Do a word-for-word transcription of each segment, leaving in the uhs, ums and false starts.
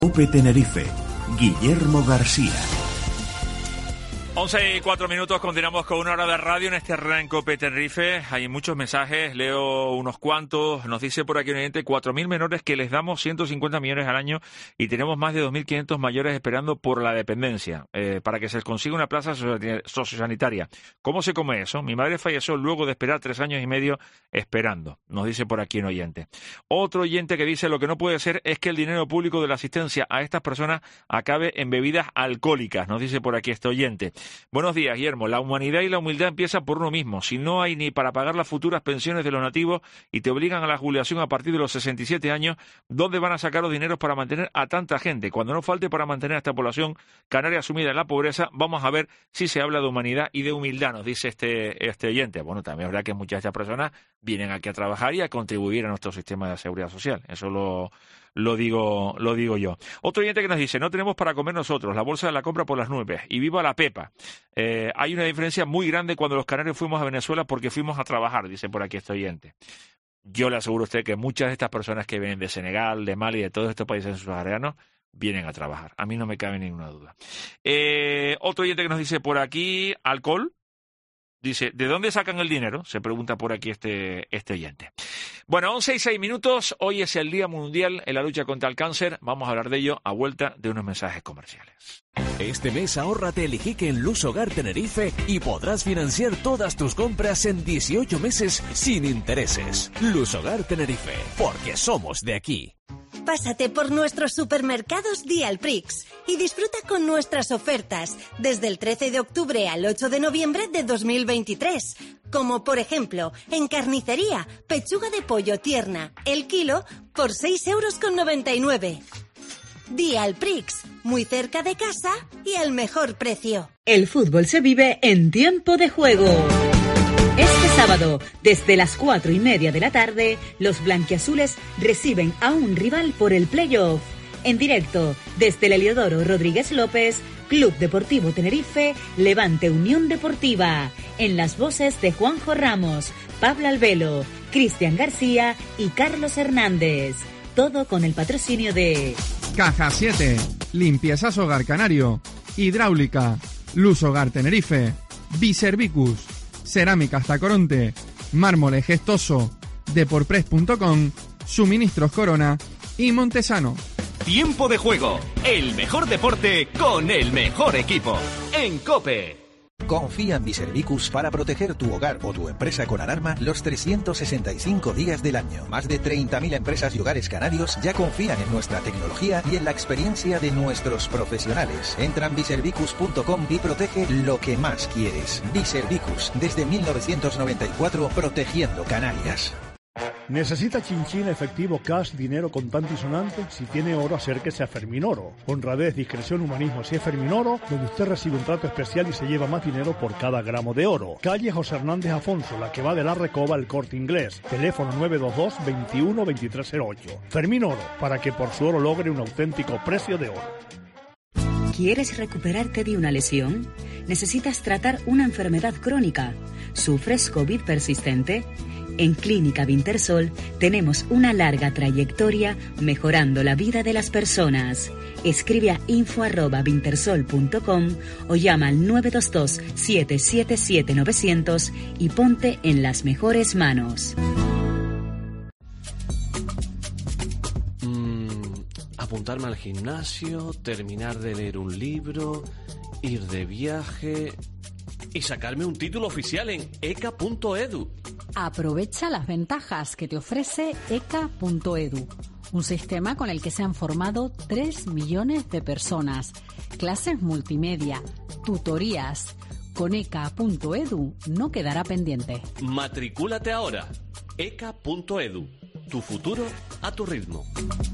COPE Tenerife, Guillermo García. once y cuatro minutos, continuamos con una hora de radio en este R E N COPE Tenerife. Hay muchos mensajes, leo unos cuantos. Nos dice por aquí un oyente, cuatro mil menores que les damos ciento cincuenta millones al año y tenemos más de dos mil quinientos mayores esperando por la dependencia, eh, para que se les consiga una plaza sociosanitaria. ¿Cómo se come eso? Mi madre falleció luego de esperar tres años y medio esperando, nos dice por aquí un oyente. Otro oyente que dice, lo que no puede ser es que el dinero público de la asistencia a estas personas acabe en bebidas alcohólicas, nos dice por aquí este oyente. Buenos días, Guillermo. La humanidad y la humildad empiezan por uno mismo. Si no hay ni para pagar las futuras pensiones de los nativos y te obligan a la jubilación a partir de los sesenta y siete años, ¿dónde van a sacar los dineros para mantener a tanta gente? Cuando no falte para mantener a esta población canaria sumida en la pobreza, vamos a ver si se habla de humanidad y de humildad, nos dice este, este oyente. Bueno, también es verdad que muchas de estas personas vienen aquí a trabajar y a contribuir a nuestro sistema de seguridad social. Eso lo... Lo digo, lo digo yo. Otro oyente que nos dice, no tenemos para comer nosotros, la bolsa de la compra por las nubes, y viva la Pepa. Eh, hay una diferencia muy grande cuando los canarios fuimos a Venezuela porque fuimos a trabajar, dice por aquí este oyente. Yo le aseguro a usted que muchas de estas personas que vienen de Senegal, de Mali, de todos estos países subsaharianos, vienen a trabajar. A mí no me cabe ninguna duda. Eh, otro oyente que nos dice por aquí, alcohol. Dice, ¿de dónde sacan el dinero? Se pregunta por aquí este, este oyente. Bueno, once y seis minutos. Hoy es el Día Mundial en la lucha contra el cáncer. Vamos a hablar de ello a vuelta de unos mensajes comerciales. Este mes ahórrate el Iquique en Luz Hogar Tenerife y podrás financiar todas tus compras en dieciocho meses sin intereses. Luz Hogar Tenerife, porque somos de aquí. Pásate por nuestros supermercados Dialprix y disfruta con nuestras ofertas desde el trece de octubre al ocho de noviembre de dos mil veintitrés. Como por ejemplo, en carnicería, pechuga de pollo tierna, el kilo por seis euros con noventa y nueve. Dialprix, muy cerca de casa y al mejor precio. El fútbol se vive en tiempo de juego. Este sábado, desde las cuatro y media de la tarde, los blanquiazules reciben a un rival por el playoff. En directo, desde el Heliodoro Rodríguez López, Club Deportivo Tenerife, Levante Unión Deportiva. En las voces de Juanjo Ramos, Pablo Albelo, Cristian García y Carlos Hernández. Todo con el patrocinio de... Caja siete, Limpiezas Hogar Canario, Hidráulica, Luz Hogar Tenerife, Biservicus, Cerámicas Tacoronte, Mármol Gestoso, Deporpress punto com, Suministros Corona y Montesano. Tiempo de juego, el mejor deporte con el mejor equipo. En COPE. Confía en Biservicus para proteger tu hogar o tu empresa con alarma los trescientos sesenta y cinco días del año. Más de treinta mil empresas y hogares canarios ya confían en nuestra tecnología y en la experiencia de nuestros profesionales. Entra en biservicus punto com y protege lo que más quieres. Biservicus, desde mil novecientos noventa y cuatro, protegiendo Canarias. ¿Necesita chinchín, efectivo, cash, dinero contante y sonante? Si tiene oro, acérquese a Ferminoro. Honradez, discreción, humanismo. Si es Ferminoro, donde usted recibe un trato especial y se lleva más dinero por cada gramo de oro. Calle José Hernández Afonso, la que va de la Recoba al Corte Inglés. Teléfono nueve dos dos, veintiuno, veintitrés cero ocho. Ferminoro, para que por su oro logre un auténtico precio de oro. ¿Quieres recuperarte de una lesión? ¿Necesitas tratar una enfermedad crónica? ¿Sufres COVID persistente? En Clínica Vintersol tenemos una larga trayectoria mejorando la vida de las personas. Escribe a info arroba vintersol punto com o llama al nueve dos dos, siete siete siete, novecientos y ponte en las mejores manos. Mm, apuntarme al gimnasio, terminar de leer un libro, ir de viaje y sacarme un título oficial en e c a punto e d u. Aprovecha las ventajas que te ofrece e c a punto e d u, un sistema con el que se han formado tres millones de personas, clases multimedia, tutorías. Con e c a punto e d u no quedará pendiente. Matricúlate ahora. e c a punto e d u. Tu futuro a tu ritmo.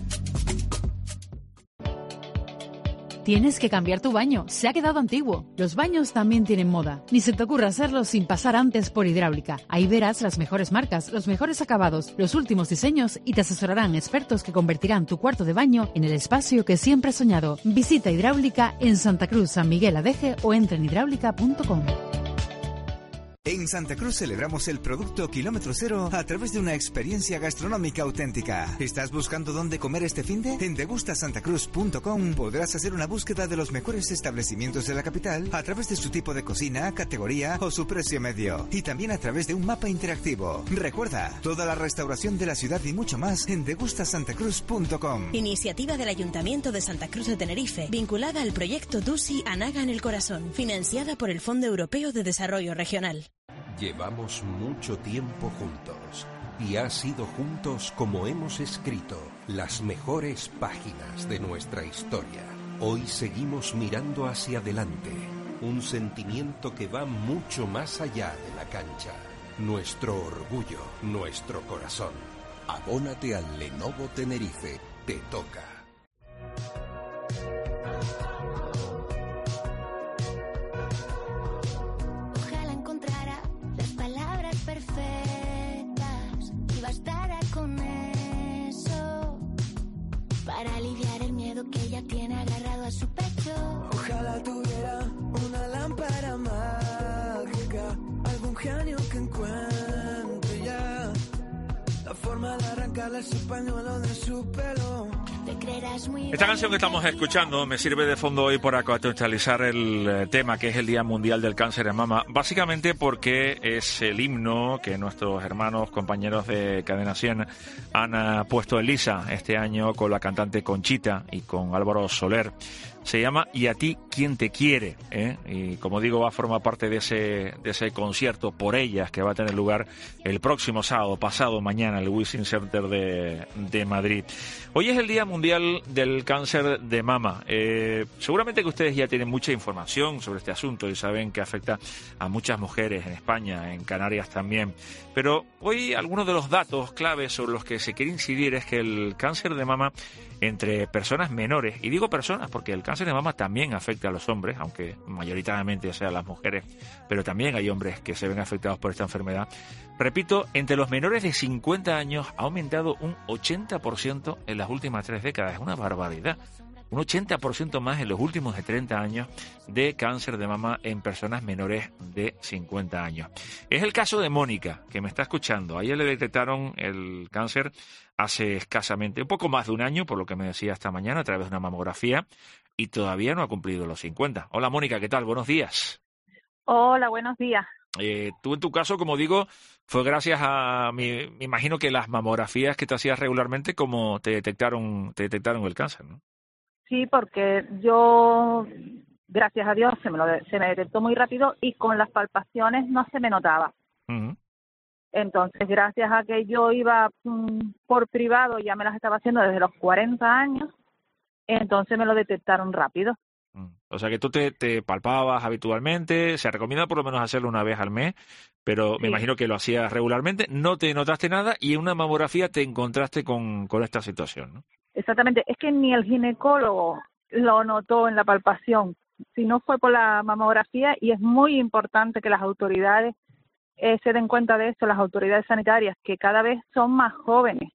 Tienes que cambiar tu baño, se ha quedado antiguo. Los baños también tienen moda. Ni se te ocurra hacerlo sin pasar antes por Hidráulica. Ahí verás las mejores marcas, los mejores acabados, los últimos diseños y te asesorarán expertos que convertirán tu cuarto de baño en el espacio que siempre has soñado. Visita Hidráulica en Santa Cruz, San Miguel Adeje o entra en hidráulica punto com. En Santa Cruz celebramos el producto kilómetro cero a través de una experiencia gastronómica auténtica. ¿Estás buscando dónde comer este finde? En degusta santa cruz punto com podrás hacer una búsqueda de los mejores establecimientos de la capital a través de su tipo de cocina, categoría o su precio medio. Y también a través de un mapa interactivo. Recuerda, toda la restauración de la ciudad y mucho más en degusta santa cruz punto com. Iniciativa del Ayuntamiento de Santa Cruz de Tenerife, vinculada al proyecto Dusi Anaga en el Corazón, financiada por el Fondo Europeo de Desarrollo Regional. Llevamos mucho tiempo juntos y ha sido juntos como hemos escrito las mejores páginas de nuestra historia. Hoy seguimos mirando hacia adelante, un sentimiento que va mucho más allá de la cancha. Nuestro orgullo, nuestro corazón. Abónate al Lenovo Tenerife, te toca. Perfectas y bastará con eso para aliviar el miedo que ella tiene agarrado a su pecho. Ojalá tuviera una lámpara mágica, algún genio que encuentre ya la forma de arrancarle ese pañuelo de su pelo. Esta canción que estamos escuchando me sirve de fondo hoy para contextualizar el tema que es el Día Mundial del Cáncer de Mama, básicamente porque es el himno que nuestros hermanos, compañeros de Cadena cien han puesto en lisa este año con la cantante Conchita y con Álvaro Soler. Se llama ¿Y a ti quién te quiere? ¿eh? Y como digo, va a formar parte de ese de ese concierto por ellas que va a tener lugar el próximo sábado, pasado mañana, en el Wishing Center de, de Madrid. Hoy es el Día Mundial del Cáncer de Mama. Eh, seguramente que ustedes ya tienen mucha información sobre este asunto y saben que afecta a muchas mujeres en España, en Canarias también. Pero hoy algunos de los datos claves sobre los que se quiere incidir es que el cáncer de mama entre personas menores, y digo personas porque el cáncer de mama también afecta a los hombres, aunque mayoritariamente sean las mujeres, pero también hay hombres que se ven afectados por esta enfermedad. Repito, entre los menores de cincuenta años ha aumentado un ochenta por ciento en las últimas tres décadas. Es una barbaridad. Un ochenta por ciento más en los últimos de treinta años de cáncer de mama en personas menores de cincuenta años. Es el caso de Mónica, que me está escuchando. A ella le detectaron el cáncer hace escasamente, un poco más de un año, por lo que me decía esta mañana, a través de una mamografía, y todavía no ha cumplido los cincuenta. Hola Mónica, ¿qué tal? Buenos días. Hola, buenos días. Eh, tú en tu caso, como digo, fue gracias a, me, me imagino que las mamografías que te hacías regularmente, como te detectaron, te detectaron el cáncer, ¿no? Sí, porque yo, gracias a Dios, se me, lo de, se me detectó muy rápido y con las palpaciones no se me notaba. Uh-huh. Entonces, gracias a que yo iba um, por privado, ya me las estaba haciendo desde los cuarenta años, entonces me lo detectaron rápido. Uh-huh. O sea que tú te, te palpabas habitualmente, se recomienda por lo menos hacerlo una vez al mes, pero sí. Me imagino que lo hacías regularmente, no te notaste nada y en una mamografía te encontraste con, con esta situación, ¿no? Exactamente, es que ni el ginecólogo lo notó en la palpación, sino fue por la mamografía, y es muy importante que las autoridades eh, se den cuenta de esto, las autoridades sanitarias, que cada vez son más jóvenes,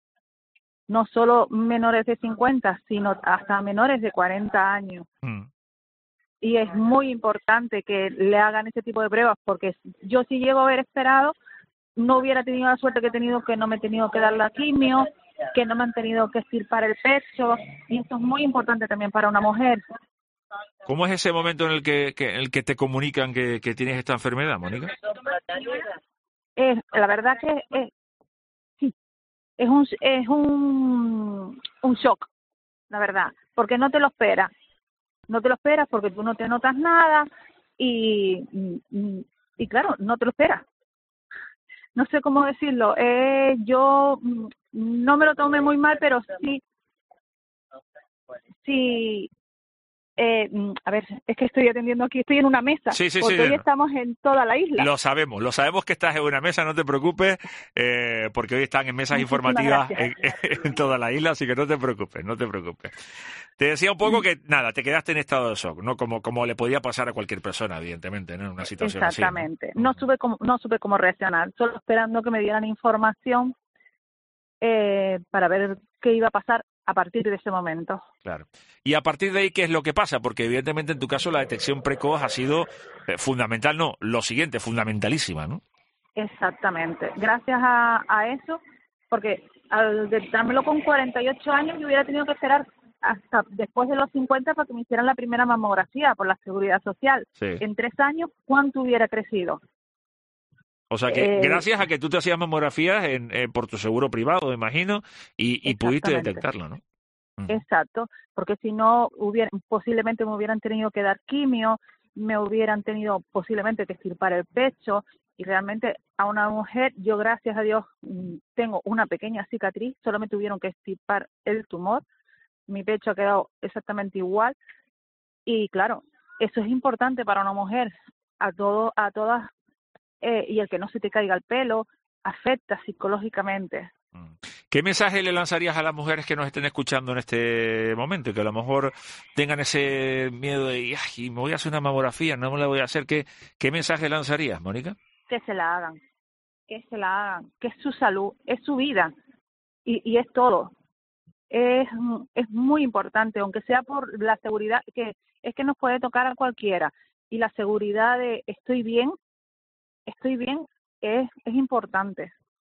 no solo menores de cincuenta, sino hasta menores de cuarenta años. Mm. Y es muy importante que le hagan ese tipo de pruebas, porque yo si llego a haber esperado, no hubiera tenido la suerte que he tenido, que no me he tenido que dar la quimio, que no me han tenido que extirpar el pecho, y esto es muy importante también para una mujer. ¿Cómo es ese momento en el que, que, en el que te comunican que, que tienes esta enfermedad, Mónica? Eh, la verdad que es, sí, es un es un un shock, la verdad, porque no te lo esperas, no te lo esperas porque tú no te notas nada y y, y claro, no te lo esperas. No sé cómo decirlo, eh, yo no me lo tomé muy mal, pero sí, sí, eh, a ver, es que estoy atendiendo aquí, estoy en una mesa, sí, sí, porque sí, hoy no. estamos en toda la isla. Lo sabemos, lo sabemos que estás en una mesa, no te preocupes, eh, porque hoy están en mesas Muchísimas informativas en, en toda la isla, así que no te preocupes, no te preocupes. Te decía un poco que, nada, te quedaste en estado de shock, ¿no? Como, como le podía pasar a cualquier persona, evidentemente, ¿no? En una situación Exactamente. así, ¿no? No supe cómo, no supe cómo reaccionar, solo esperando que me dieran información eh, para ver qué iba a pasar. a partir de ese momento. Claro. Y a partir de ahí, ¿qué es lo que pasa? Porque evidentemente en tu caso la detección precoz ha sido eh, fundamental, no, lo siguiente, fundamentalísima, ¿no? Exactamente. Gracias a, a eso, porque al detectármelo con cuarenta y ocho años yo hubiera tenido que esperar hasta después de los cincuenta para que me hicieran la primera mamografía por la Seguridad Social. Sí. En tres años, ¿cuánto hubiera crecido? O sea que Eh, gracias a que tú te hacías mamografías en, eh, por tu seguro privado, me imagino, y, y pudiste Exactamente. detectarlo, ¿no? Exacto, porque si no, hubiera, posiblemente me hubieran tenido que dar quimio, me hubieran tenido posiblemente que extirpar el pecho, y realmente a una mujer, yo gracias a Dios mm, tengo una pequeña cicatriz, solo me tuvieron que extirpar el tumor, mi pecho ha quedado exactamente igual, y claro, eso es importante para una mujer, a todo, a todas, eh, y el que no se te caiga el pelo, afecta psicológicamente. ¿Qué mensaje le lanzarías a las mujeres que nos estén escuchando en este momento y que a lo mejor tengan ese miedo de, ay, me voy a hacer una mamografía, no me la voy a hacer? ¿Qué, qué mensaje lanzarías, Mónica? Que se la hagan, que se la hagan, que es su salud, es su vida y, y es todo. Es, es muy importante, aunque sea por la seguridad, que es que nos puede tocar a cualquiera. Y la seguridad de estoy bien, estoy bien, es, es importante.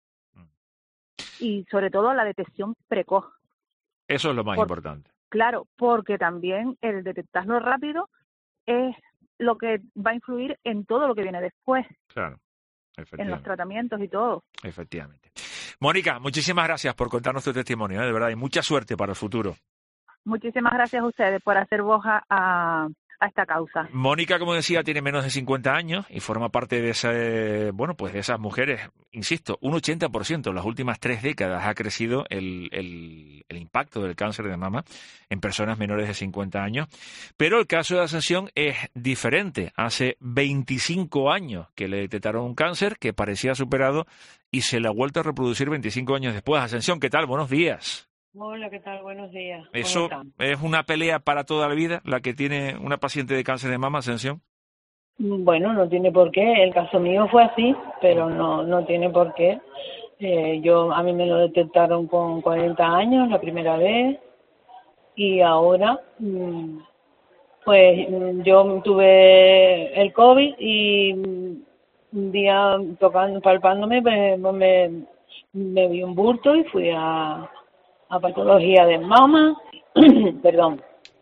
Y sobre todo la detección precoz. Eso es lo más Por- importante. Claro, porque también el detectarlo rápido es lo que va a influir en todo lo que viene después, Claro, en los efectivamente. tratamientos y todo. efectivamente. Mónica, muchísimas gracias por contarnos tu testimonio, ¿eh? De verdad, y mucha suerte para el futuro. Muchísimas gracias a ustedes por hacer voz a, a, a esta causa. Mónica, como decía, tiene menos de cincuenta años y forma parte de ese, bueno, pues de esas mujeres, insisto, un ochenta por ciento en las últimas tres décadas ha crecido el, el, el impacto del cáncer de mama en personas menores de cincuenta años. Pero el caso de Ascensión es diferente. Hace veinticinco años que le detectaron un cáncer que parecía superado y se le ha vuelto a reproducir veinticinco años después. Ascensión, ¿qué tal? Buenos días. Hola, ¿qué tal? Buenos días. ¿Cómo ¿Eso están? es una pelea para toda la vida, la que tiene una paciente de cáncer de mama, Ascensión? Bueno, no tiene por qué. El caso mío fue así, pero no no tiene por qué. Eh, yo a mí me lo detectaron con cuarenta años la primera vez y ahora, mm, pues mm, yo tuve el COVID y mm, un día tocando, palpándome, pues, me, me vi un bulto y fui a a patología de mama, perdón,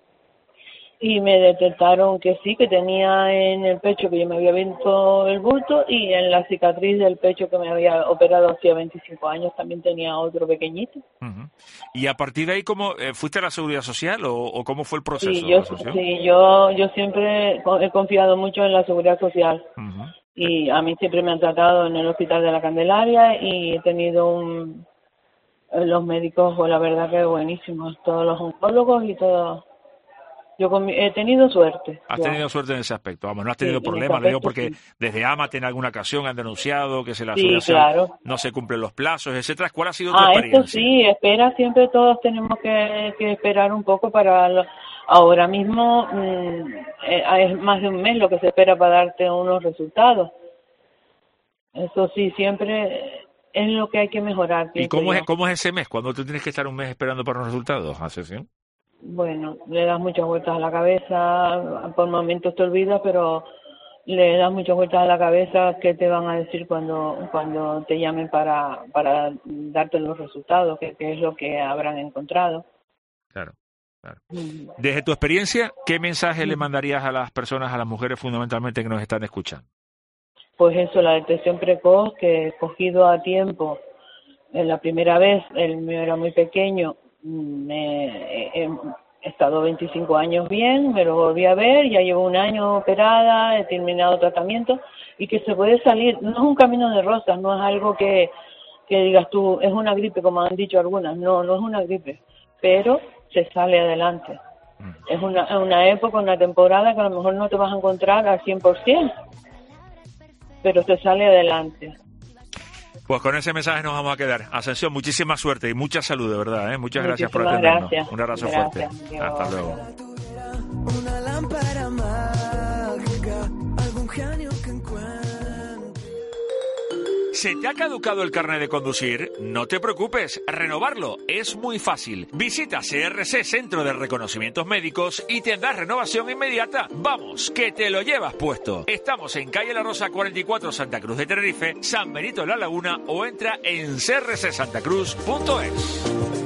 y me detectaron que sí, que tenía en el pecho que yo me había visto el bulto y en la cicatriz del pecho que me había operado hacía veinticinco años también tenía otro pequeñito. Ujú. Y a partir de ahí, ¿cómo eh, fuiste a la Seguridad Social o, o cómo fue el proceso? Sí, yo, Ascensión? sí, yo, yo siempre he confiado mucho en la Seguridad Social y a mí siempre me han tratado en el Hospital de la Candelaria y he tenido un... Los médicos, pues la verdad que buenísimos, todos los oncólogos y todo. Yo con mi- he tenido suerte. Has yo. tenido suerte en ese aspecto, vamos, no has Sí, tenido en ese problemas, lo digo aspecto, porque desde AMAT en alguna ocasión han denunciado que se la Sí, Seguridad Social claro. no se cumplen los plazos, etcétera. ¿Cuál ha sido tu Ah, esto experiencia? sí, espera, siempre todos tenemos que, que esperar un poco para... Lo, ahora mismo mm, eh, es más de un mes lo que se espera para darte unos resultados. Eso sí, siempre es lo que hay que mejorar. ¿Y pienso cómo yo. es, cómo es ese mes? ¿Cuándo tú tienes que estar un mes esperando para los resultados, Ascensión? Bueno, le das muchas vueltas a la cabeza, por momentos te olvidas, pero le das muchas vueltas a la cabeza qué te van a decir cuando cuando te llamen para para darte los resultados, qué qué es lo que habrán encontrado. Claro, claro. Mm. Desde tu experiencia, ¿qué mensaje le mandarías a las personas, a las mujeres fundamentalmente que nos están escuchando? Pues eso, la detección precoz que he cogido a tiempo. En la primera vez, el mío era muy pequeño, me, he, he estado veinticinco años bien, me lo volví a ver, ya llevo un año operada, he terminado tratamiento y que se puede salir, no es un camino de rosas, no es algo que, que digas tú, es una gripe como han dicho algunas, no, no es una gripe, pero se sale adelante. Es una, es una época, una temporada que a lo mejor no te vas a encontrar al cien por ciento, pero se sale adelante. Pues con ese mensaje nos vamos a quedar. Ascensión, muchísima suerte y mucha salud, de verdad, ¿eh? Muchas gracias por Muchísimas atendernos. gracias. Un abrazo Gracias. fuerte. Dios. Hasta luego. Una lámpara mágica, algún genio que encuentre. ¿Se te ha caducado el carnet de conducir? No te preocupes, renovarlo es muy fácil. Visita C R C Centro de Reconocimientos Médicos y tendrás renovación inmediata. Vamos, que te lo llevas puesto. Estamos en calle La Rosa cuarenta y cuatro, Santa Cruz de Tenerife, San Benito de la Laguna, o entra en c r c santa cruz punto es.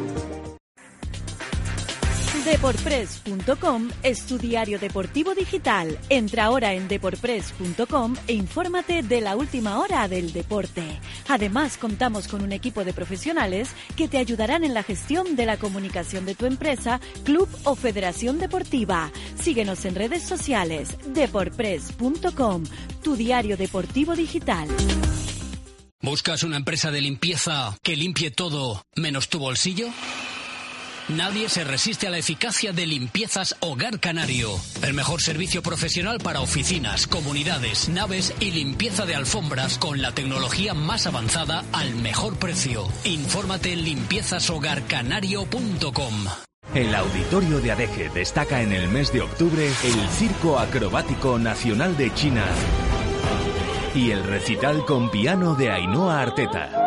Deporpress punto com es tu diario deportivo digital. Entra ahora en deporpress punto com e infórmate de la última hora del deporte. Además, contamos con un equipo de profesionales que te ayudarán en la gestión de la comunicación de tu empresa, club o federación deportiva. Síguenos en redes sociales. Deporpress punto com, tu diario deportivo digital. ¿Buscas una empresa de limpieza que limpie todo menos tu bolsillo? Nadie se resiste a la eficacia de Limpiezas Hogar Canario. El mejor servicio profesional para oficinas, comunidades, naves y limpieza de alfombras con la tecnología más avanzada al mejor precio. Infórmate en limpiezas hogar canario punto com. El Auditorio de Adeje destaca en el mes de octubre el Circo Acrobático Nacional de China y el recital con piano de Ainhoa Arteta.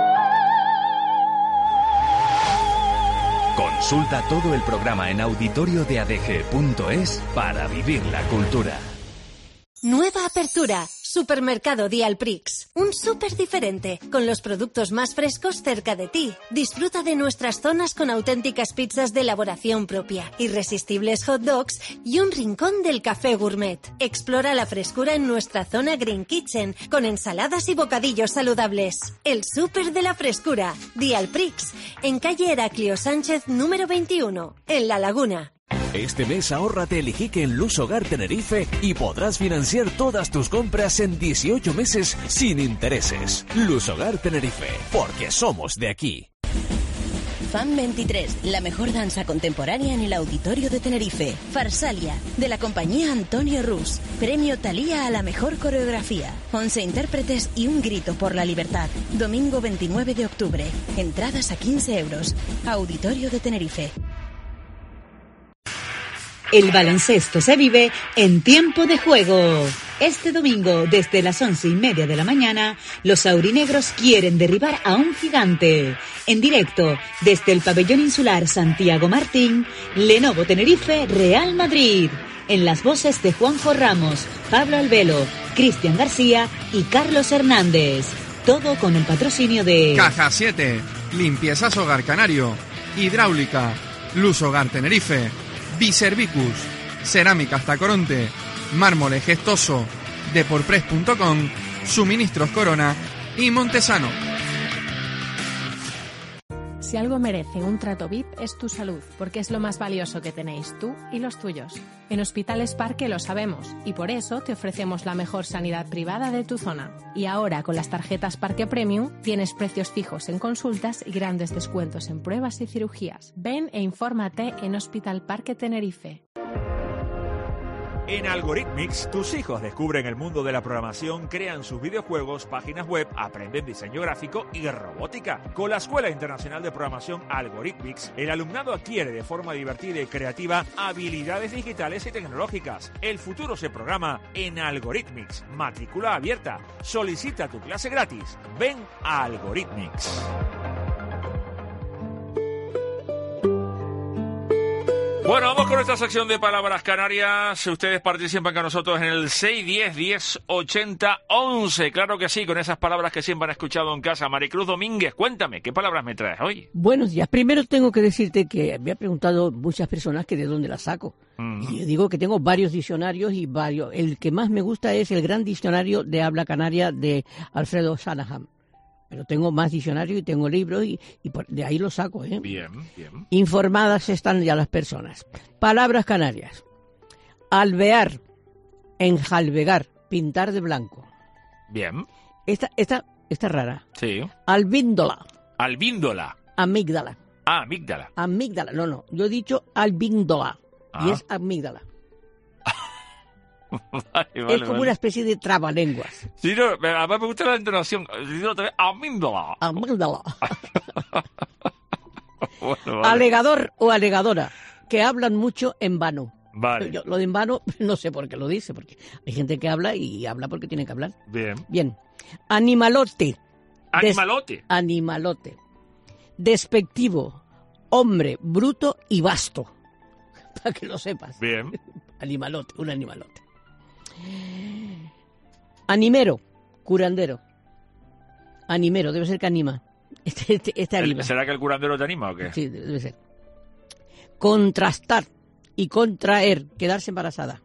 Consulta todo el programa en auditorio de adeje punto es para vivir la cultura. Nueva apertura. Supermercado Dialprix. Un súper diferente, con los productos más frescos cerca de ti. Disfruta de nuestras zonas con auténticas pizzas de elaboración propia, irresistibles hot dogs y un rincón del café gourmet. Explora la frescura en nuestra zona Green Kitchen, con ensaladas y bocadillos saludables. El súper de la frescura. Dialprix, en calle Heraclio Sánchez número veintiuno, en La Laguna. Este mes ahórrate el Iquique en Luz Hogar Tenerife y podrás financiar todas tus compras en dieciocho meses sin intereses. Luz Hogar Tenerife, porque somos de aquí. Fan veintitrés, la mejor danza contemporánea en el Auditorio de Tenerife. Farsalia, de la compañía Antonio Rus. Premio Thalía a la mejor coreografía. once intérpretes y un grito por la libertad. Domingo veintinueve de octubre. Entradas a quince euros. Auditorio de Tenerife. El baloncesto se vive en tiempo de juego. Este domingo, desde las once y media de la mañana, los aurinegros quieren derribar a un gigante. En directo, desde el pabellón insular Santiago Martín, Lenovo Tenerife, Real Madrid. En las voces de Juanjo Ramos, Pablo Albelo, Cristian García y Carlos Hernández. Todo con el patrocinio de Caja siete, Limpiezas Hogar Canario, Hidráulica, Luz Hogar Tenerife, Biservicus, Cerámicas Tacoronte, Mármoles Gestoso, Deporpress punto com, Suministros Corona y Montesano. Si algo merece un trato V I P es tu salud, porque es lo más valioso que tenéis tú y los tuyos. En Hospitales Parque lo sabemos y por eso te ofrecemos la mejor sanidad privada de tu zona. Y ahora con las tarjetas Parque Premium tienes precios fijos en consultas y grandes descuentos en pruebas y cirugías. Ven e infórmate en Hospital Parque Tenerife. En Algorithmics, tus hijos descubren el mundo de la programación, crean sus videojuegos, páginas web, aprenden diseño gráfico y robótica. Con la Escuela Internacional de Programación Algorithmics, el alumnado adquiere de forma divertida y creativa habilidades digitales y tecnológicas. El futuro se programa en Algorithmics. Matrícula abierta. Solicita tu clase gratis. Ven a Algorithmics. Bueno, vamos con esta sección de Palabras Canarias. Ustedes participan con nosotros en el seis diez, diez, ochenta, once. Claro que sí, con esas palabras que siempre han escuchado en casa. Maricruz Domínguez, cuéntame, ¿qué palabras me traes hoy? Buenos días. Primero tengo que decirte que me han preguntado muchas personas que de dónde las saco. Mm. Y yo digo que tengo varios diccionarios y varios. El que más me gusta es el Gran Diccionario de Habla Canaria de Alfredo Shanahan. Pero tengo más diccionarios y tengo libros y, y por, de ahí los saco, ¿eh? Bien, bien. Informadas están ya las personas. Palabras canarias. Alvear, enjalbegar, pintar de blanco. Bien. Esta, esta, esta es rara. Sí. Albíndola. Albíndola. Amígdala. Ah, amígdala. Amígdala, no, no. Yo he dicho albíndola. Ah. Y es amígdala. Vale, vale, es como vale. una especie de trabalenguas. Sí, no, además me gusta la entonación. Amígdala. Amígdala. Bueno, vale. Alegador o alegadora, que hablan mucho en vano. Vale. Yo, lo de en vano no sé por qué lo dice, porque hay gente que habla y habla porque tiene que hablar. Bien. Bien. Animalote, Animalote. Des- animalote. Despectivo, hombre, bruto y vasto. Para que lo sepas. Bien. Animalote, un animalote. Animero, curandero. Animero, debe ser que anima. Este, este, este anima. ¿Será que el curandero te anima o qué? Sí, debe ser. Contrastar y contraer, quedarse embarazada.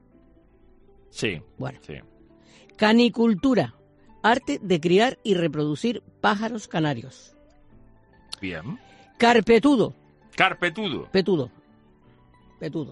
Sí. Bueno. Sí. Canicultura, arte de criar y reproducir pájaros canarios. Bien. Carpetudo. Carpetudo. Petudo. Petudo.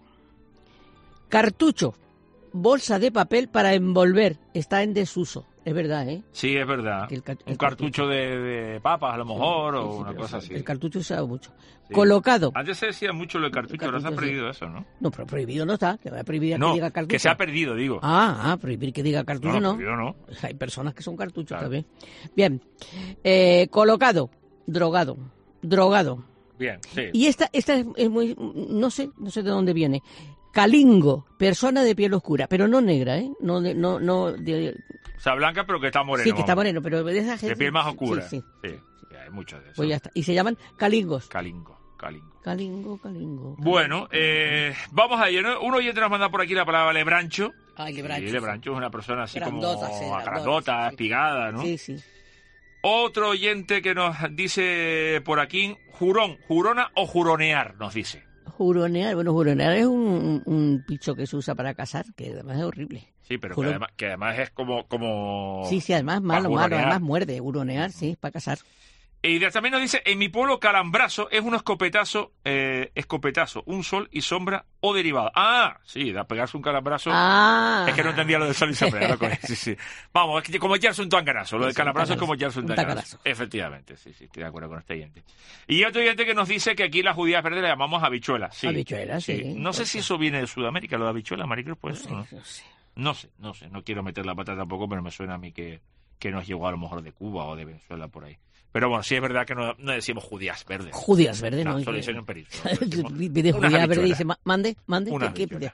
Cartucho, bolsa de papel para envolver. Está en desuso. Es verdad, ¿eh? Sí, es verdad. El car- Un el cartucho de, de papas, a lo mejor, Sí, o sí, una pero cosa sí, así. El cartucho se usa mucho. Sí. Colocado. Antes se decía mucho lo de cartucho, ahora se ha cartucho, sí. perdido eso, ¿no? No, pero prohibido no está. Que va a prohibir No, que diga cartucho. que se ha perdido, digo. Ah, ah, prohibir que diga cartucho No, no. no, prohibido no. Hay personas que son cartuchos Claro. también. Bien. Eh, colocado, drogado, drogado. Bien, sí. Y esta, esta es, es muy, no sé, no sé de dónde viene. Calingo, persona de piel oscura, pero no negra, ¿eh? No, de- no, no. de- O sea, blanca, pero que está moreno. sí, que está vamos. moreno, pero de esa gente. De piel más oscura. Sí, sí. Sí, sí, hay muchos de esos. Pues ya está. Y se llaman calingos. Calingo, calingo. Calingo, calingo. Bueno, eh, vamos a ello, ¿no? Un oyente nos manda por aquí la palabra lebrancho. Ay, lebrancho. Sí, lebrancho es una persona así Grandota, sí, como grandota, grandota, sí. espigada, ¿no? Sí, sí. Otro oyente que nos dice por aquí, jurón, jurona o juronear, nos dice. Juronear, bueno, juronear es un, un bicho que se usa para casar, que además es horrible. Sí, pero que Jurón. además, que además es como... como Sí, sí, además malo, para malo, juronear. además muerde. Juronear, sí, para casar. Y de- también nos dice, en mi pueblo calambrazo es un escopetazo, eh, escopetazo, un sol y sombra o derivado. Ah, sí, da pegarse un calambrazo. Ah. Es que no entendía lo de sol y sombra. ¿no? Sí, sí. Vamos, es que como echarse un tanganazo. Lo de Sí, un calambrazo es tanganazo. como echarse un Un tanganazo. tanganazo. Efectivamente, sí, sí, estoy de acuerdo con este oyente. Y otro oyente que nos dice que aquí las judías verdes le llamamos habichuelas. Sí, Habichuelas, sí. No sé si eso viene de Sudamérica, lo de habichuelas, Maricruz, pues. No ¿no? sé, no sé. No sé, no sé, no quiero meter la pata tampoco, pero me suena a mí que, que nos llegó a lo mejor de Cuba o de Venezuela por ahí. Pero bueno, sí es verdad que no, no decimos judías verdes. Judías verdes, no. ¿no? Solo Que- dicen en Perito. Pide judía verde y dice, "Ma- mande, mande. Una ¿qué- qué-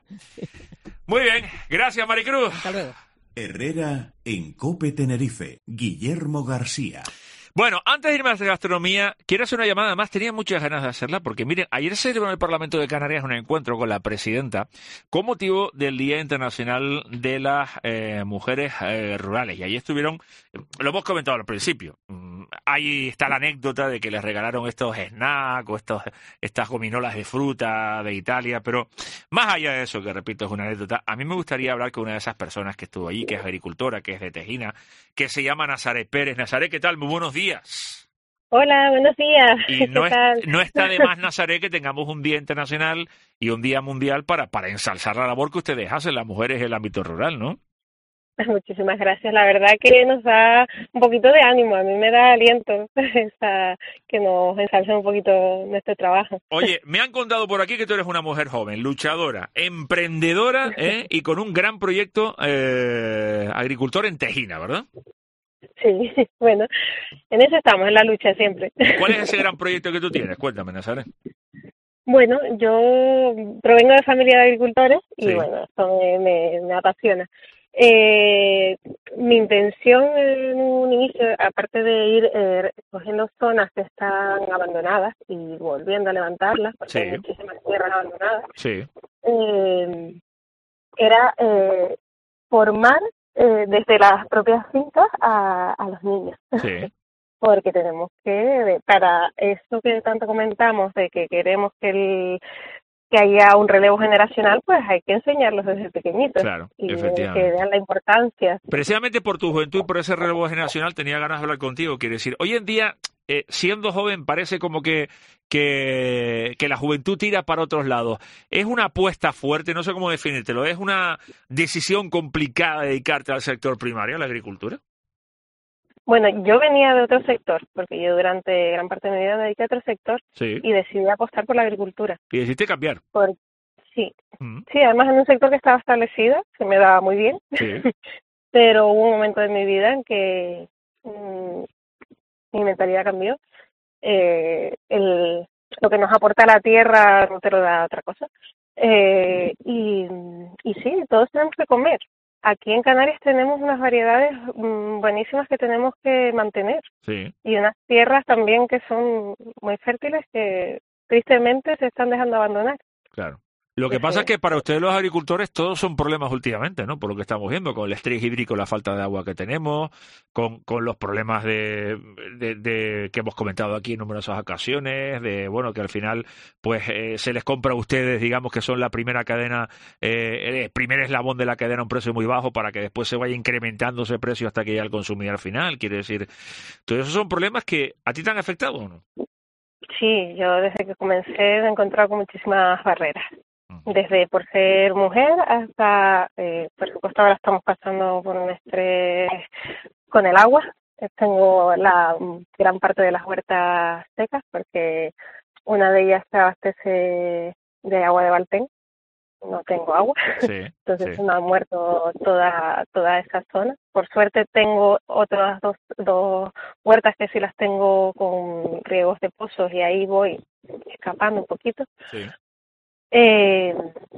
Muy bien, gracias Maricruz. Hasta luego. Herrera en Cope Tenerife. Guillermo García. Bueno, antes de irme a la gastronomía, quiero hacer una llamada. Además, tenía muchas ganas de hacerla porque, miren, ayer se celebró en el Parlamento de Canarias un encuentro con la presidenta con motivo del Día Internacional de las eh, Mujeres eh, Rurales. Y ahí estuvieron, lo hemos comentado al principio, mm, ahí está la anécdota de que les regalaron estos snacks o estos, estas gominolas de fruta de Italia, pero más allá de eso, que repito, es una anécdota, a mí me gustaría hablar con una de esas personas que estuvo allí, que es agricultora, que es de Tejina, que se llama Nazaret Pérez. Nazaret, ¿qué tal? Muy buenos días. Hola, buenos días. Y no, ¿Qué es, tal? no está de más, Nazaret, que tengamos un día internacional y un día mundial para, para ensalzar la labor que ustedes hacen, las mujeres en el ámbito rural, ¿no? Muchísimas gracias. La verdad que nos da un poquito de ánimo. A mí me da aliento esa, que nos ensalce un poquito nuestro trabajo. Oye, me han contado por aquí que tú eres una mujer joven, luchadora, emprendedora, ¿eh? Y con un gran proyecto eh, agricultor en Tejina, ¿verdad? Sí, bueno, en eso estamos, en la lucha siempre. ¿Cuál es ese gran proyecto que tú tienes? Cuéntame, Nazaret. Bueno, yo provengo de familia de agricultores y Sí. bueno, esto me, me, me apasiona. Eh, mi intención en un inicio, aparte de ir eh, cogiendo zonas que están abandonadas y volviendo a levantarlas, porque Sí. hay muchísimas tierras abandonadas, Sí. eh, era eh, formar eh, desde las propias fincas a, a los niños. Sí. Porque tenemos que, para eso que tanto comentamos, de que queremos que el que haya un relevo generacional, pues hay que enseñarlos desde pequeñitos. Claro, y que efectivamente. vean la importancia. Precisamente por tu juventud y por ese relevo generacional tenía ganas de hablar contigo. Quiere decir, hoy en día, eh, siendo joven, parece como que, que, que la juventud tira para otros lados. Es una apuesta fuerte, no sé cómo definírtelo, es una decisión complicada dedicarte al sector primario, a la agricultura. Bueno, yo venía de otro sector, porque yo durante gran parte de mi vida me dediqué a otro sector Sí. y decidí apostar por la agricultura. Y decidiste cambiar. Por, sí, Mm. sí, además en un sector que estaba establecido, se me daba muy bien. Sí. Pero hubo un momento de mi vida en que mm, mi mentalidad cambió. Eh, el, lo que nos aporta la tierra no te lo da otra cosa. Eh, y, y sí, todos tenemos que comer. aquí en Canarias tenemos unas variedades mm, buenísimas que tenemos que mantener. Sí. Y unas tierras también que son muy fértiles que tristemente se están dejando abandonar. Claro. Lo que pasa es que para ustedes los agricultores todos son problemas últimamente, ¿no? Por lo que estamos viendo, con el estrés hídrico, la falta de agua que tenemos, con, con los problemas de, de, de que hemos comentado aquí en numerosas ocasiones, de bueno que al final pues eh, se les compra a ustedes, digamos que son la primera cadena, eh, el primer eslabón de la cadena a un precio muy bajo para que después se vaya incrementando ese precio hasta que llegue al consumidor final. Quiere decir, todos esos son problemas que a ti te han afectado, ¿o no? Sí, yo desde que comencé he encontrado con muchísimas barreras. Desde por ser mujer hasta, eh, por supuesto, ahora estamos pasando por un estrés con el agua. Tengo la gran parte de las huertas secas porque una de ellas se abastece de agua de Valtén. No tengo agua, sí, entonces sí. me ha muerto toda toda esa zona. Por suerte tengo otras dos, dos huertas que sí las tengo con riegos de pozos y ahí voy escapando un poquito. Sí. Eh,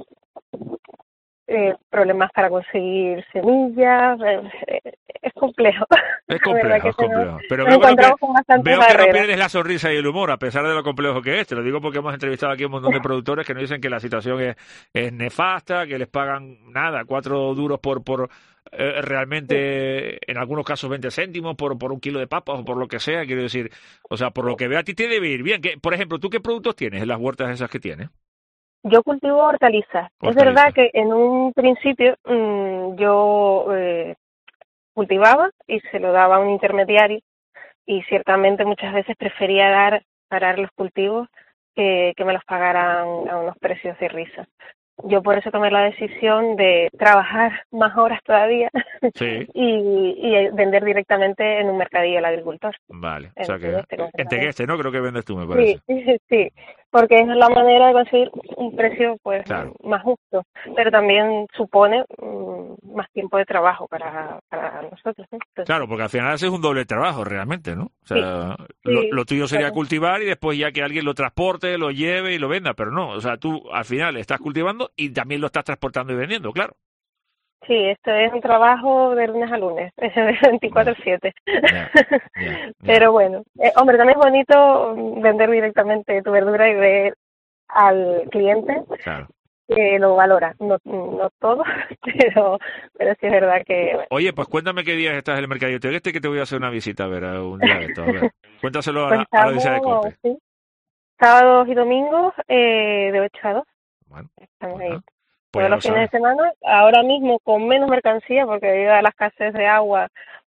eh, problemas para conseguir semillas, eh, es complejo. Es complejo, es complejo. Pero veo, veo, que no, con bastante veo que no barrera. pierdes la sonrisa y el humor, a pesar de lo complejo que es. Te lo digo porque hemos entrevistado aquí a un montón de productores que nos dicen que la situación es, es nefasta, que les pagan nada, cuatro duros por por eh, realmente, en algunos casos veinte céntimos por, por un kilo de papas o por lo que sea. Quiero decir, o sea, por lo que veo a ti te debe ir bien. Que, por ejemplo, ¿tú qué productos tienes en las huertas esas que tienes? Yo cultivo hortalizas. Hortaliza. Es verdad que en un principio mmm, yo eh, cultivaba y se lo daba a un intermediario y ciertamente muchas veces prefería dar parar los cultivos que, que me los pagaran a unos precios de risa. Yo por eso tomé la decisión de trabajar más horas todavía sí. y, y vender directamente en un mercadillo al agricultor. Vale, en o sea que Tegueste, en Tegueste, ¿no? Creo que vendes tú, me parece. Sí, sí, porque es la manera de conseguir un precio pues claro. más justo, pero también supone um, más tiempo de trabajo para, para nosotros, ¿no? Entonces, claro, porque al final haces un doble trabajo realmente, ¿no? O sea, sí, lo, sí, lo tuyo sería claro. cultivar y después ya que alguien lo transporte, lo lleve y lo venda, pero no, o sea, tú al final estás cultivando y también lo estás transportando y vendiendo, claro. Sí, esto es un trabajo de lunes a lunes, veinticuatro siete. Yeah, yeah, yeah. Pero bueno, eh, hombre, también es bonito vender directamente tu verdura y ver al cliente claro. que lo valora. No, no todo, pero pero sí es verdad que... Bueno. Oye, pues cuéntame qué días estás en el Mercadillo Tegueste, que te voy a hacer una visita a ver a un día de esto. A ver. Cuéntaselo a, pues la, a la audiencia de estamos, COPE. Sí, sábados y domingos eh, de ocho a dos. Bueno, estamos bueno. ahí. Pues Todos los fines de semana, ahora mismo con menos mercancía, porque debido a la escasez de agua,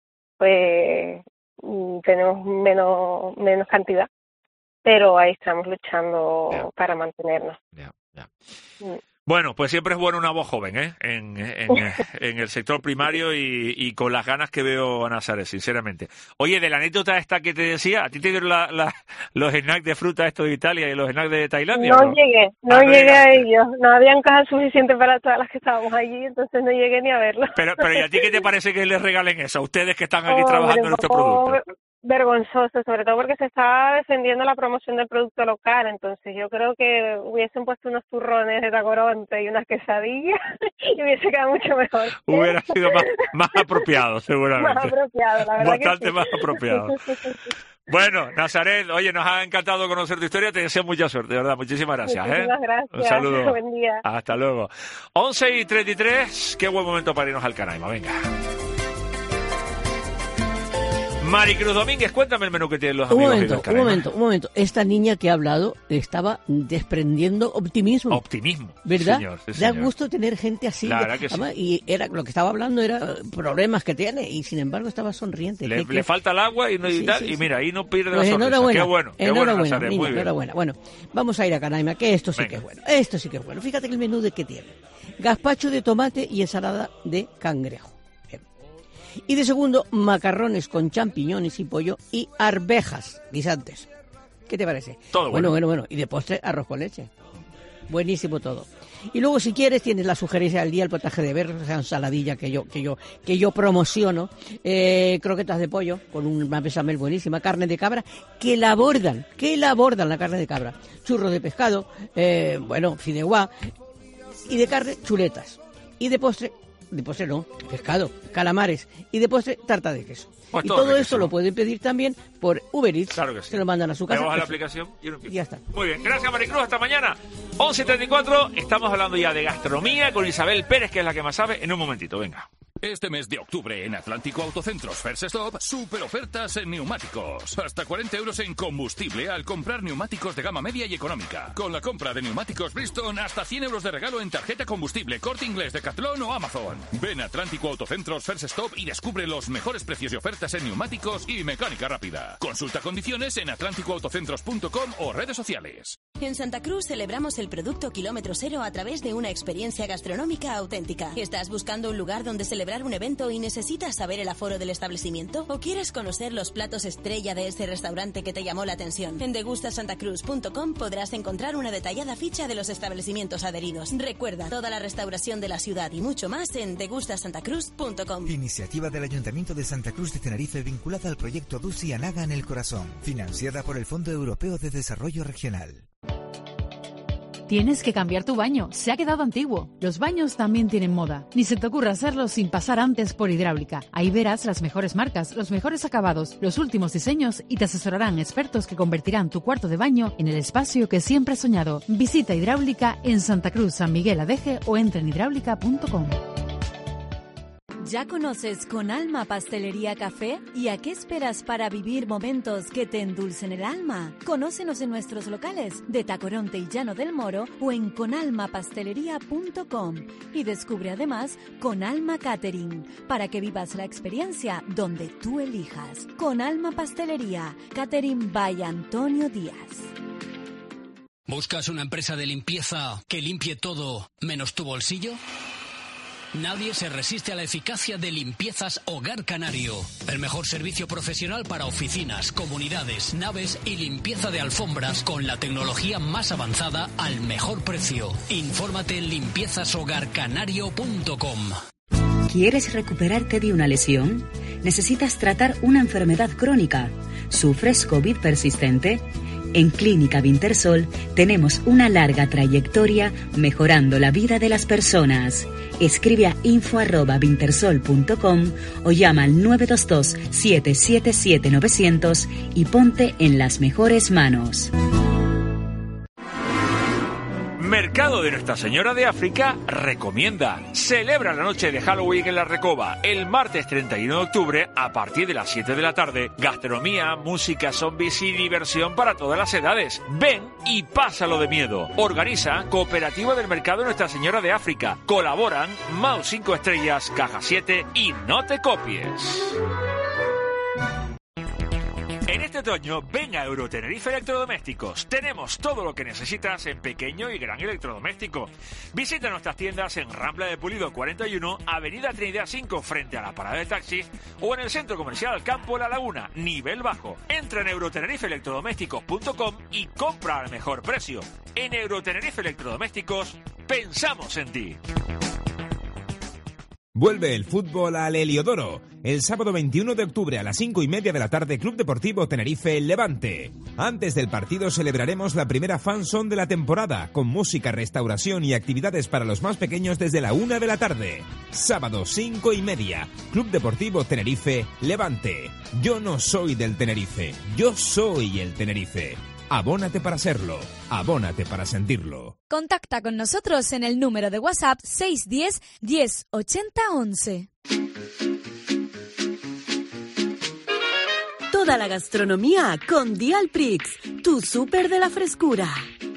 pues tenemos menos menos cantidad, pero ahí estamos luchando yeah. para mantenernos. Yeah, yeah. Mm. Bueno, pues siempre es bueno una voz joven, ¿eh? En, en, en el sector primario y, y con las ganas que veo a Nazaret, sinceramente. Oye, de la anécdota esta que te decía, ¿a ti te dieron la, la, los snacks de fruta estos de Italia y los snacks de Tailandia? No, ¿no? llegué, no, ah, llegué no a ellos. No habían cajas suficientes para todas las que estábamos allí, entonces no llegué ni a verlos. Pero, pero ¿y a ti qué te parece que les regalen eso? A ustedes que están aquí oh, trabajando en nuestro producto. Vergonzoso, sobre todo porque se estaba defendiendo la promoción del producto local, entonces yo creo que hubiesen puesto unos turrones de tacoronte y unas quesadillas y hubiese quedado mucho mejor. Hubiera sido más, más apropiado, seguramente. Más apropiado, la verdad. Bastante que sí. más apropiado. Bueno, Nazaret, oye, nos ha encantado conocer tu historia, te deseo mucha suerte, de verdad, muchísimas gracias. Muchísimas ¿eh? gracias. Un saludo. Buen día. Hasta luego. once y treinta y tres, qué buen momento para irnos al Canaima, venga. Maricruz Domínguez, cuéntame el menú que tienen los un amigos momento, del un Canaima. momento, un momento. Esta niña que ha hablado estaba desprendiendo optimismo. Optimismo, ¿verdad? Señor, sí, da señor. gusto tener gente así. La verdad que Además, sí. Y era lo que estaba hablando era problemas que tiene y sin embargo estaba sonriente. Le, ¿Qué, le qué? falta el agua y, no, y, Sí, tal, sí, y sí. mira, ahí no pierde Pues la sonrisa. enhorabuena, Qué bueno, qué enhorabuena, bueno, Nazaret, niña, muy bien. enhorabuena. Bueno, vamos a ir a Canaima, que esto sí Venga. que es bueno. Esto sí que es bueno. Fíjate que el menú de qué tiene. Gazpacho de tomate y ensalada de cangrejo. Bien. Y de segundo, macarrones con champiñones y pollo y arvejas guisantes. ¿Qué te parece? Todo bueno. bueno. Bueno, bueno. Y de postre, arroz con leche. Buenísimo todo. Y luego, si quieres, tienes la sugerencia del día, el potaje de berros, esa ensaladilla que yo que yo que yo promociono, eh, croquetas de pollo con una bechamel buenísima, carne de cabra, que la abordan, que la abordan la carne de cabra, churros de pescado, eh, bueno, fideuá, y de carne, chuletas. Y de postre, de postre no, pescado, calamares y de postre tarta de queso. Pues y todo todo riquísimo. esto lo pueden pedir también por Uber Eats. Claro que sí. Se lo mandan a su casa. Le bajas la pues, aplicación y uno empieza. ya está. Muy bien, gracias Maricruz, hasta mañana. once treinta y cuatro, estamos hablando ya de gastronomía con Isabel Pérez, que es la que más sabe, en un momentito, venga. Este mes de octubre en Atlántico Autocentros First Stop, super ofertas en neumáticos. Hasta cuarenta euros en combustible al comprar neumáticos de gama media y económica. Con la compra de neumáticos Bridgestone, hasta cien euros de regalo en tarjeta combustible, Corte Inglés, Decathlon o Amazon. Ven a Atlántico Autocentros First Stop y descubre los mejores precios y ofertas en neumáticos y mecánica rápida. Consulta condiciones en atlántico autocentros punto com o redes sociales. En Santa Cruz celebramos el producto kilómetro cero a través de una experiencia gastronómica auténtica. ¿Estás buscando un lugar donde celebrar un evento y necesitas saber el aforo del establecimiento? ¿O quieres conocer los platos estrella de ese restaurante que te llamó la atención? En degusta santa cruz punto com podrás encontrar una detallada ficha de los establecimientos adheridos. Recuerda, toda la restauración de la ciudad y mucho más en degusta santa cruz punto com. Iniciativa del Ayuntamiento de Santa Cruz de Tenerife vinculada al proyecto Dusi Anaga en el Corazón, financiada por el Fondo Europeo de Desarrollo Regional. Tienes que cambiar tu baño, se ha quedado antiguo. Los baños también tienen moda. Ni se te ocurra hacerlo sin pasar antes por Hidráulica. Ahí verás las mejores marcas, los mejores acabados, los últimos diseños y te asesorarán expertos que convertirán tu cuarto de baño en el espacio que siempre has soñado. Visita Hidráulica en Santa Cruz, San Miguel Adeje o entra en hidráulica punto com. ¿Ya conoces Con Alma Pastelería Café? ¿Y a qué esperas para vivir momentos que te endulcen el alma? Conócenos en nuestros locales de Tacoronte y Llano del Moro o en con alma pastelería punto com y descubre además Con Alma Catering para que vivas la experiencia donde tú elijas. Con Alma Pastelería, Catering by Antonio Díaz. ¿Buscas una empresa de limpieza que limpie todo menos tu bolsillo? Nadie se resiste a la eficacia de Limpiezas Hogar Canario. El mejor servicio profesional para oficinas, comunidades, naves y limpieza de alfombras con la tecnología más avanzada al mejor precio. Infórmate en limpiezas hogar canario punto com. ¿Quieres recuperarte de una lesión? ¿Necesitas tratar una enfermedad crónica? ¿Sufres COVID persistente? En Clínica Vintersol tenemos una larga trayectoria mejorando la vida de las personas. Escribe a info arroba vintersol punto com o llama al nueve dos dos, siete siete siete, nueve cero cero y ponte en las mejores manos. Mercado de Nuestra Señora de África recomienda. Celebra la noche de Halloween en La Recoba el martes treinta y uno de octubre a partir de las siete de la tarde. Gastronomía, música, zombies y diversión para todas las edades. Ven y pásalo de miedo. Organiza Cooperativa del Mercado de Nuestra Señora de África. Colaboran Mau cinco Estrellas, Caja siete y No Te Copies. En este otoño, ven a Eurotenerife Electrodomésticos. Tenemos todo lo que necesitas en pequeño y gran electrodoméstico. Visita nuestras tiendas en Rambla de Pulido cuarenta y uno, Avenida Trinidad cinco, frente a la parada de taxis, o en el Centro Comercial Campo La Laguna, nivel bajo. Entra en eurotenerife electrodomésticos punto com y compra al mejor precio. En Eurotenerife Electrodomésticos, pensamos en ti. Vuelve el fútbol al Heliodoro. El sábado veintiuno de octubre a las cinco y media de la tarde, Club Deportivo Tenerife Levante. Antes del partido celebraremos la primera fanzone de la temporada, con música, restauración y actividades para los más pequeños desde la una de la tarde. Sábado cinco y media, Club Deportivo Tenerife Levante. Yo no soy del Tenerife, yo soy el Tenerife. Abónate para serlo, abónate para sentirlo. Contacta con nosotros en el número de WhatsApp seis uno cero, diez, ochenta, once. Toda la gastronomía con Dial Prix, tu súper de la frescura.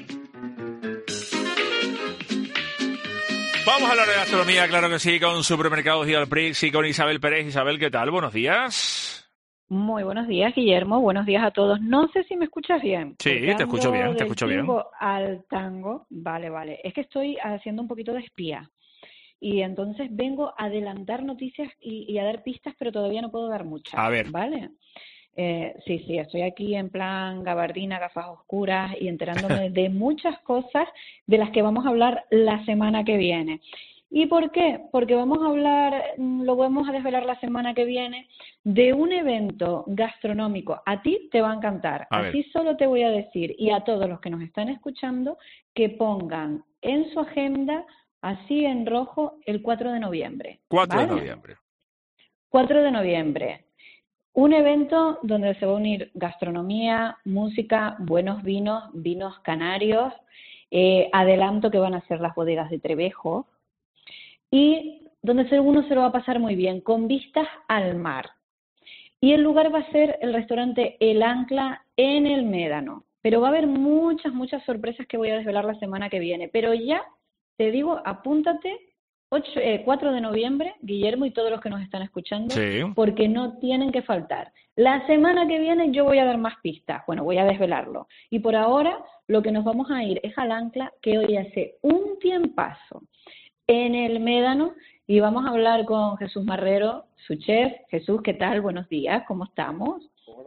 Vamos a hablar de gastronomía, claro que sí, con Supermercados Dial Prix y con Isabel Pérez. Isabel, ¿qué tal? Buenos días. Muy buenos días, Guillermo. Buenos días a todos. No sé si me escuchas bien. Sí, te escucho bien, te escucho bien. Al tango, vale, vale. Es que estoy haciendo un poquito de espía. Y entonces vengo a adelantar noticias y, y a dar pistas, pero todavía no puedo dar muchas. A ver. ¿Vale? Eh, sí, sí, estoy aquí en plan gabardina, gafas oscuras y enterándome de muchas cosas de las que vamos a hablar la semana que viene. ¿Y por qué? Porque vamos a hablar, lo vamos a desvelar la semana que viene, de un evento gastronómico. A ti te va a encantar. A Así ver. solo te voy a decir, y a todos los que nos están escuchando, que pongan en su agenda así en rojo, el cuatro de noviembre. cuatro ¿vale? de noviembre. cuatro de noviembre. Un evento donde se va a unir gastronomía, música, buenos vinos, vinos canarios. Eh, adelanto que van a ser las bodegas de Trevejo. Y donde uno se lo va a pasar muy bien, con vistas al mar. Y el lugar va a ser el restaurante El Ancla en el Médano. Pero va a haber muchas, muchas sorpresas que voy a desvelar la semana que viene. Pero ya te digo, apúntate, ocho, eh, cuatro de noviembre, Guillermo y todos los que nos están escuchando, Sí. porque no tienen que faltar. La semana que viene yo voy a dar más pistas, bueno, voy a desvelarlo. Y por ahora lo que nos vamos a ir es al Ancla, que hoy hace un tiempazo en el Médano, y vamos a hablar con Jesús Marrero, su chef. Jesús, ¿qué tal? Buenos días, ¿cómo estamos?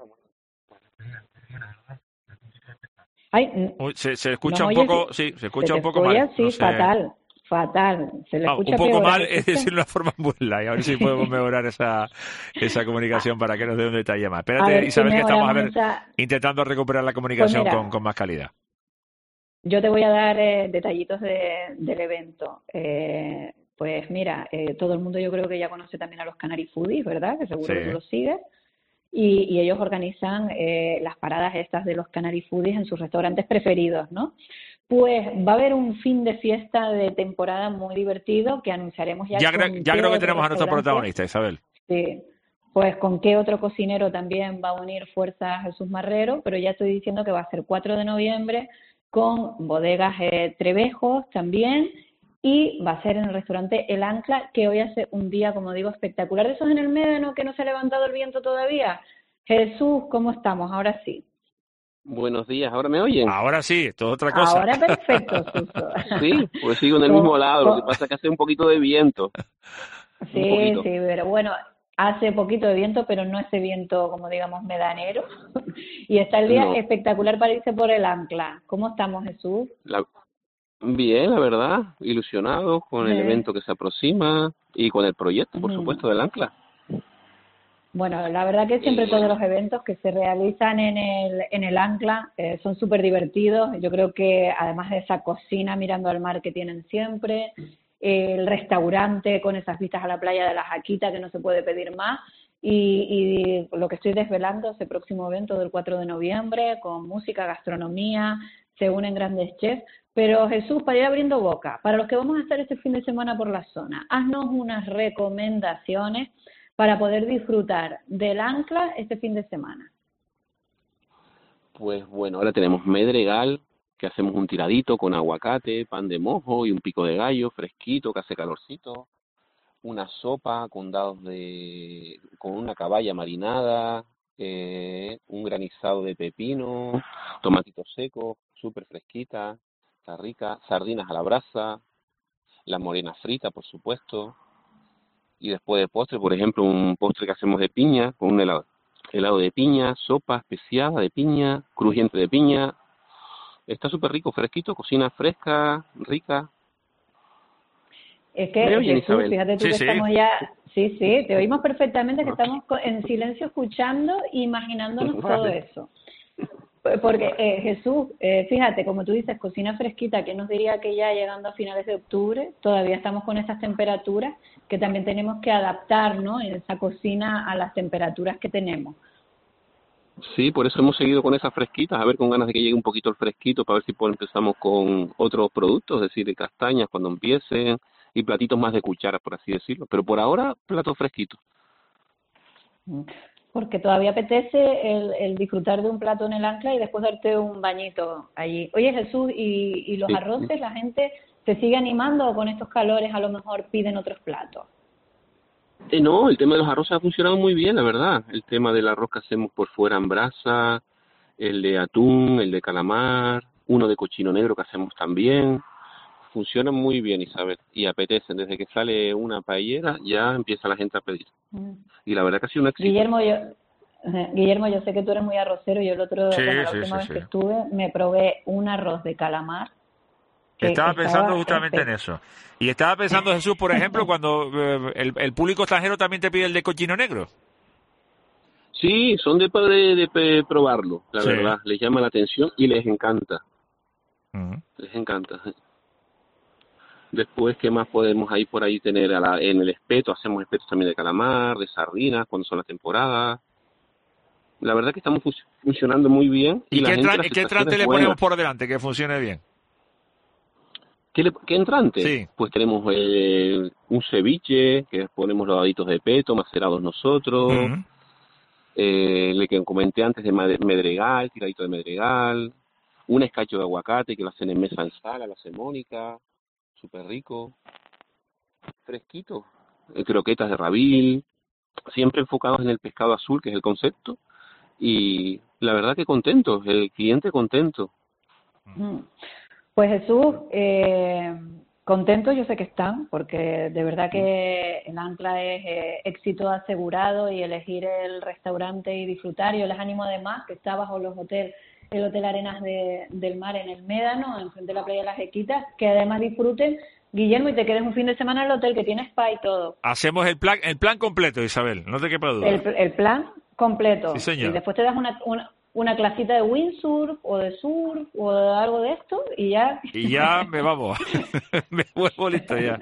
Ay, Uy, se, se escucha ¿no un oyes? poco, sí, se escucha ¿Se un te poco escucha? mal. Sí, no sé. fatal, fatal. Se le Ah, escucha un poco peor, mal, ¿se es escucha? decir, una forma muy light. A ver si podemos mejorar esa, esa comunicación para que nos dé un detalle más. A Espérate, ver si Isabel, que estamos a ver, mejoramos esa- intentando recuperar la comunicación Pues mira, con, con más calidad. Yo te voy a dar eh, detallitos de, del evento. Eh, pues mira, eh, todo el mundo yo creo que ya conoce también a los Canary Foodies, ¿verdad? Que seguro Sí. que tú los sigues. Y, y ellos organizan eh, las paradas estas de los Canary Foodies en sus restaurantes preferidos, ¿no? Pues va a haber un fin de fiesta de temporada muy divertido que anunciaremos ya. Ya, con cre- ya qué creo que otro tenemos a nuestro restaurante. protagonista, Isabel. Sí, pues con qué otro cocinero también va a unir fuerzas Jesús Marrero, pero ya estoy diciendo que va a ser cuatro de noviembre con bodegas eh, Trevejos también, y va a ser en el restaurante El Ancla, que hoy hace un día, como digo, espectacular. De esos en el Médano que no se ha levantado el viento todavía. Jesús, ¿cómo estamos? Ahora sí. Buenos días, ¿ahora me oyen? Ahora sí, esto es otra cosa. Ahora perfecto, Suso. Sí, pues sigo en el Co- mismo lado, lo co- que pasa es que hace un poquito de viento. Sí, Un poquito. sí, pero bueno, hace poquito de viento, pero no ese viento, como digamos, medanero. Y está el día No. espectacular para irse por El Ancla. ¿Cómo estamos, Jesús? La- Bien, la verdad, ilusionado con el Sí. evento que se aproxima y con el proyecto, por Ujú. supuesto, del Ancla. Bueno, la verdad que siempre todos los eventos que se realizan en el, en el Ancla eh, son súper divertidos. Yo creo que además de esa cocina mirando al mar que tienen siempre, eh, el restaurante con esas vistas a la playa de la Jaquita, que no se puede pedir más, y, y lo que estoy desvelando, ese próximo evento del cuatro de noviembre, con música, gastronomía, se unen grandes chefs. Pero Jesús, para ir abriendo boca, para los que vamos a estar este fin de semana por la zona, haznos unas recomendaciones para poder disfrutar del Ancla este fin de semana. Pues bueno, ahora tenemos medregal, que hacemos un tiradito con aguacate, pan de mojo y un pico de gallo fresquito que hace calorcito. Una sopa con dados de, con una caballa marinada, eh, un granizado de pepino, tomatitos secos, súper fresquita, está rica, sardinas a la brasa, la morena frita, por supuesto. Y después de postre, por ejemplo, un postre que hacemos de piña, con un helado, helado de piña, sopa especiada de piña, crujiente de piña. Está súper rico, fresquito, cocina fresca, rica. Es que, ¿Me oyen, Jesús, Isabel? fíjate tú Sí, que sí. estamos ya... Sí, sí, te oímos perfectamente, que estamos co- en silencio escuchando e imaginándonos todo Vale. eso. Porque, eh, Jesús, eh, fíjate, como tú dices, cocina fresquita, ¿quién nos diría que ya llegando a finales de octubre todavía estamos con esas temperaturas que también tenemos que adaptar, ¿no?, en esa cocina a las temperaturas que tenemos? Sí, por eso hemos seguido con esas fresquitas, a ver, con ganas de que llegue un poquito el fresquito, para ver si pues, empezamos con otros productos, es decir, de castañas cuando empiecen, y platitos más de cuchara, por así decirlo. Pero por ahora, platos fresquitos. Porque todavía apetece el, el disfrutar de un plato en el Ancla y después darte un bañito allí. Oye, Jesús, ¿y, y los Sí. arroces? ¿La gente se sigue animando o con estos calores a lo mejor piden otros platos? Eh, no, el tema de los arroces ha funcionado muy bien, la verdad. El tema del arroz que hacemos por fuera en brasa, el de atún, el de calamar, uno de cochino negro que hacemos también. Funcionan muy bien, Isabel, y apetecen. Desde que sale una paellera ya empieza la gente a pedir. Mm. Y la verdad que ha sido un éxito. Guillermo, yo, eh, Guillermo, yo sé que tú eres muy arrocero. Yo el otro, Sí, bueno, la sí, última sí, vez sí. que estuve me probé un arroz de calamar. que Estaba pensando estaba justamente en eso. Y estaba pensando, Jesús, por ejemplo, cuando eh, el, el público extranjero también te pide el de cochino negro. Sí, son de, de, de, de probarlo, la Sí. verdad. Les llama la atención y les encanta. Les encanta. Después, ¿qué más podemos ahí por ahí tener? A la, en el espeto, hacemos espetos también de calamar, de sardinas, cuando son las temporadas. La verdad que estamos fun- funcionando muy bien. ¿Y, ¿Y, la qué, gente, tra- la ¿qué aceptación entrante es le buena. ponemos por delante que funcione bien? ¿Qué, le, ¿Qué entrante? Sí. Pues tenemos eh, un ceviche, que ponemos los daditos de peto, macerados nosotros. Uh-huh. Eh, le que comenté antes de medregal, tiradito de medregal. Un escacho de aguacate que lo hacen en mesa en sala, lo hace Mónica. Súper rico. Fresquito. Eh, croquetas de rabil. Siempre enfocados en el pescado azul, que es el concepto. Y la verdad que contentos, el cliente contento. Pues Jesús, eh, contentos yo sé que están, porque de verdad que el Ancla es eh, éxito asegurado, y elegir el restaurante y disfrutar. Yo les animo además, que está bajo los hoteles, el Hotel Arenas de, del Mar en el Médano, enfrente de la playa de las Equitas, que además disfruten, Guillermo, y te quedes un fin de semana en el hotel, que tiene spa y todo. Hacemos el plan, el plan completo, Isabel, no te quepa duda. El, el plan completo. Sí, señor. Y después te das una, una, una clasita de windsurf o de surf o de algo de esto y ya... Y ya me vamos, me vuelvo listo ya.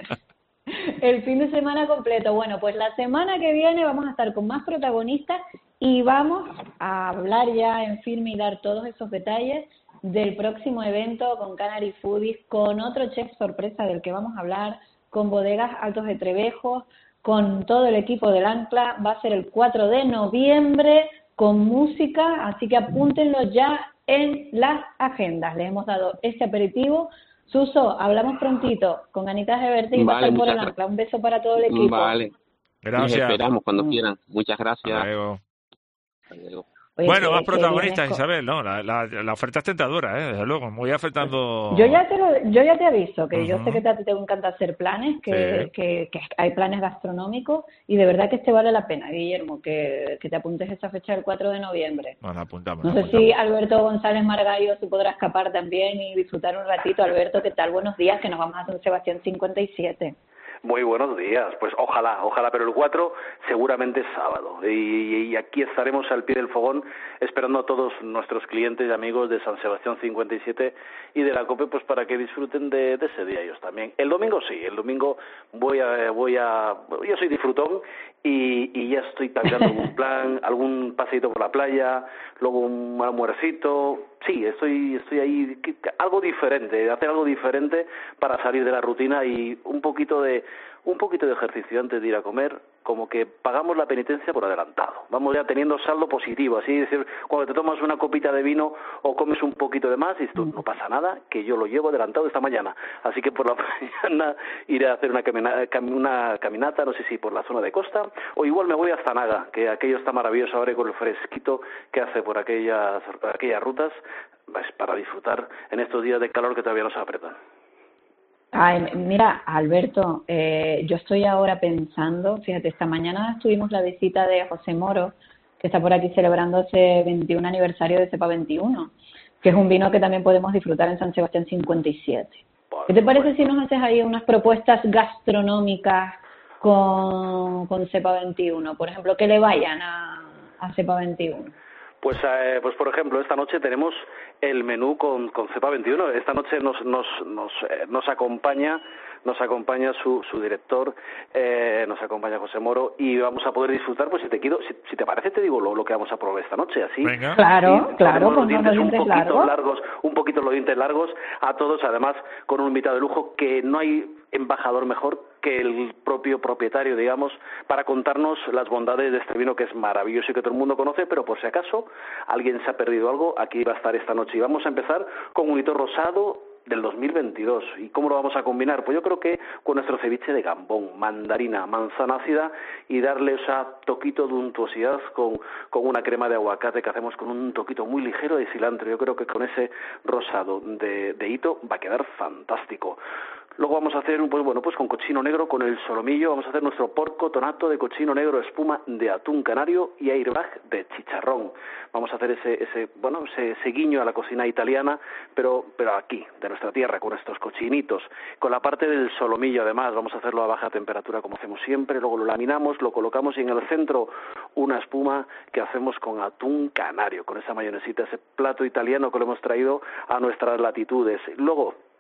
El fin de semana completo. Bueno, pues la semana que viene vamos a estar con más protagonistas y vamos a hablar ya en firme y dar todos esos detalles del próximo evento con Canary Foodies, con otro chef sorpresa del que vamos a hablar, con Bodegas Altos de Trevejo, con todo el equipo del Ancla. Va a ser el cuatro de noviembre con música, así que apúntenlo ya en las agendas. Les hemos dado este aperitivo. Suso, hablamos prontito con Anita Geberti y Vale, pasar por el muchas Ancla. Un beso para todo el equipo. Vale. Gracias. Les esperamos cuando quieran. Muchas gracias. Hasta luego. Hasta luego. Oye, Bueno, que- más que protagonistas, vienes con- Isabel, ¿no? La, la, la oferta es tentadora, ¿eh? Desde luego. Voy ofertando... Yo ya te lo- yo ya te aviso que yo Ujú. sé que te, a ti te encanta hacer planes, que, Sí. que, que hay planes gastronómicos y de verdad que este vale la pena, Guillermo, que, que te apuntes esa fecha del cuatro de noviembre. Bueno, apuntamos. No sé apuntamos. si Alberto González Margallo se podrá escapar también y disfrutar un ratito. Alberto, ¿qué tal? Buenos días, que nos vamos a San Sebastián cincuenta y siete. Muy buenos días, pues ojalá, ojalá, pero el cuatro seguramente es sábado y, y aquí estaremos al pie del fogón esperando a todos nuestros clientes y amigos de San Sebastián cincuenta y siete y de la COPE, pues para que disfruten de, de ese día ellos también. El domingo sí, el domingo voy a, voy a, yo soy disfrutón y, y ya estoy cambiando algún plan, algún paseíto por la playa, luego un almuercito. Sí, estoy, estoy ahí, que- algo diferente, hacer algo diferente para salir de la rutina y un poquito de, un poquito de ejercicio antes de ir a comer, como que pagamos la penitencia por adelantado. Vamos ya teniendo saldo positivo, así es decir, cuando te tomas una copita de vino o comes un poquito de más, y esto no pasa nada, que yo lo llevo adelantado esta mañana. Así que por la mañana iré a hacer una, camina- cam- una caminata, no sé si por la zona de costa, o igual me voy hasta Naga, que aquello está maravilloso ahora con el fresquito que hace por aquellas, aquellas rutas, pues para disfrutar en estos días de calor que todavía nos apretan. Ay, mira, Alberto, eh, yo estoy ahora pensando, fíjate, esta mañana tuvimos la visita de José Moro, que está por aquí celebrando ese veintiún aniversario de Cepa veintiuno, que es un vino que también podemos disfrutar en San Sebastián cincuenta y siete. ¿Qué te parece si nos haces ahí unas propuestas gastronómicas con, con Cepa veintiuno? Por ejemplo, que le vayan a, a Cepa veintiuno. Pues, eh, pues por ejemplo, esta noche tenemos el menú con, con Cepa veintiuno. Esta noche nos nos nos, eh, nos acompaña nos acompaña su, su director, eh, nos acompaña José Moro y vamos a poder disfrutar. Pues si te quiero, si, si te parece, te digo lo, lo que vamos a probar esta noche, así. Venga. Claro, y claro, tenemos con los dientes unos un dientes poquito largos. largos, un poquito los dientes largos a todos, además con un invitado de lujo que no hay embajador mejor que el propio propietario, digamos, para contarnos las bondades de este vino que es maravilloso y que todo el mundo conoce, pero por si acaso alguien se ha perdido algo, aquí va a estar esta noche. Y vamos a empezar con un hito rosado del dos mil veintidós. ¿Y cómo lo vamos a combinar? Pues yo creo que con nuestro ceviche de gambón, mandarina, manzana ácida y darle ese toquito de untuosidad con, con una crema de aguacate que hacemos con un toquito muy ligero de cilantro. Yo creo que con ese rosado de, de hito va a quedar fantástico. Luego vamos a hacer, pues bueno, pues con cochino negro, con el solomillo, vamos a hacer nuestro porco tonato de cochino negro, espuma de atún canario y airbag de chicharrón. Vamos a hacer ese, ese bueno, ese, ese guiño a la cocina italiana, pero, pero aquí, de nuestra tierra, con estos cochinitos. Con la parte del solomillo, además, vamos a hacerlo a baja temperatura, como hacemos siempre, luego lo laminamos, lo colocamos y en el centro una espuma que hacemos con atún canario, con esa mayonesita, ese plato italiano que lo hemos traído a nuestras latitudes. Luego,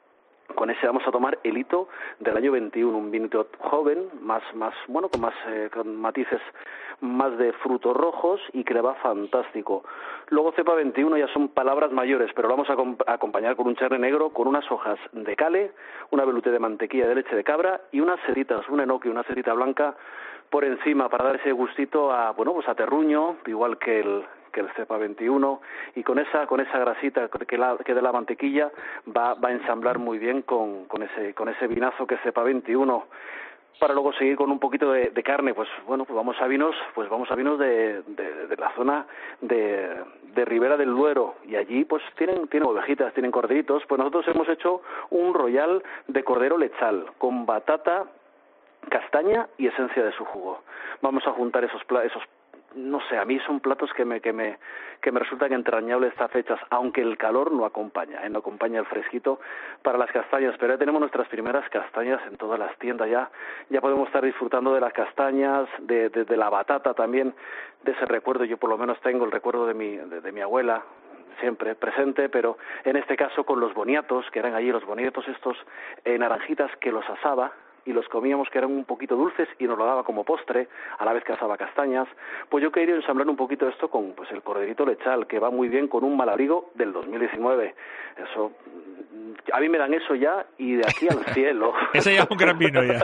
Con ese vamos a tomar el hito del año veintiuno, un vinito joven, más, más, bueno, con más, eh, con matices más de frutos rojos y que le va fantástico. Luego cepa veintiuno ya son palabras mayores, pero lo vamos a, comp- a acompañar con un Chardonnay negro, con unas hojas de cale, una velouté de mantequilla de leche de cabra y unas setitas, un enoque, una setita blanca por encima para dar ese gustito a, bueno, pues a terruño, igual que el que el cepa veintiuno, y con esa con esa grasita que, la, que de la mantequilla va, va a ensamblar muy bien con, con ese con ese vinazo que es cepa veintiuno. Para luego seguir con un poquito de, de carne, pues bueno, pues vamos a vinos, pues vamos a vinos de, de, de la zona de, de Ribera del Duero, y allí pues tienen tienen ovejitas, tienen corderitos. Pues nosotros hemos hecho un royal de cordero lechal con batata, castaña y esencia de su jugo. Vamos a juntar esos esos no sé, a mí son platos que me que me que me resultan entrañables estas fechas, aunque el calor no acompaña, ¿eh? no acompaña el fresquito para las castañas, pero ya tenemos nuestras primeras castañas en todas las tiendas ya, ya podemos estar disfrutando de las castañas, de, de, de la batata también, de ese recuerdo. Yo por lo menos tengo el recuerdo de mi de, de mi abuela, siempre presente, pero en este caso con los boniatos, que eran allí los boniatos estos eh, naranjitas que los asaba y los comíamos, que eran un poquito dulces y nos lo daba como postre, a la vez que asaba castañas. Pues yo quería ensamblar un poquito esto con pues el corderito lechal, que va muy bien con un Malabrigo del dos mil diecinueve. Eso, a mí me dan eso ya y de aquí al cielo. Ese ya es un gran vino ya.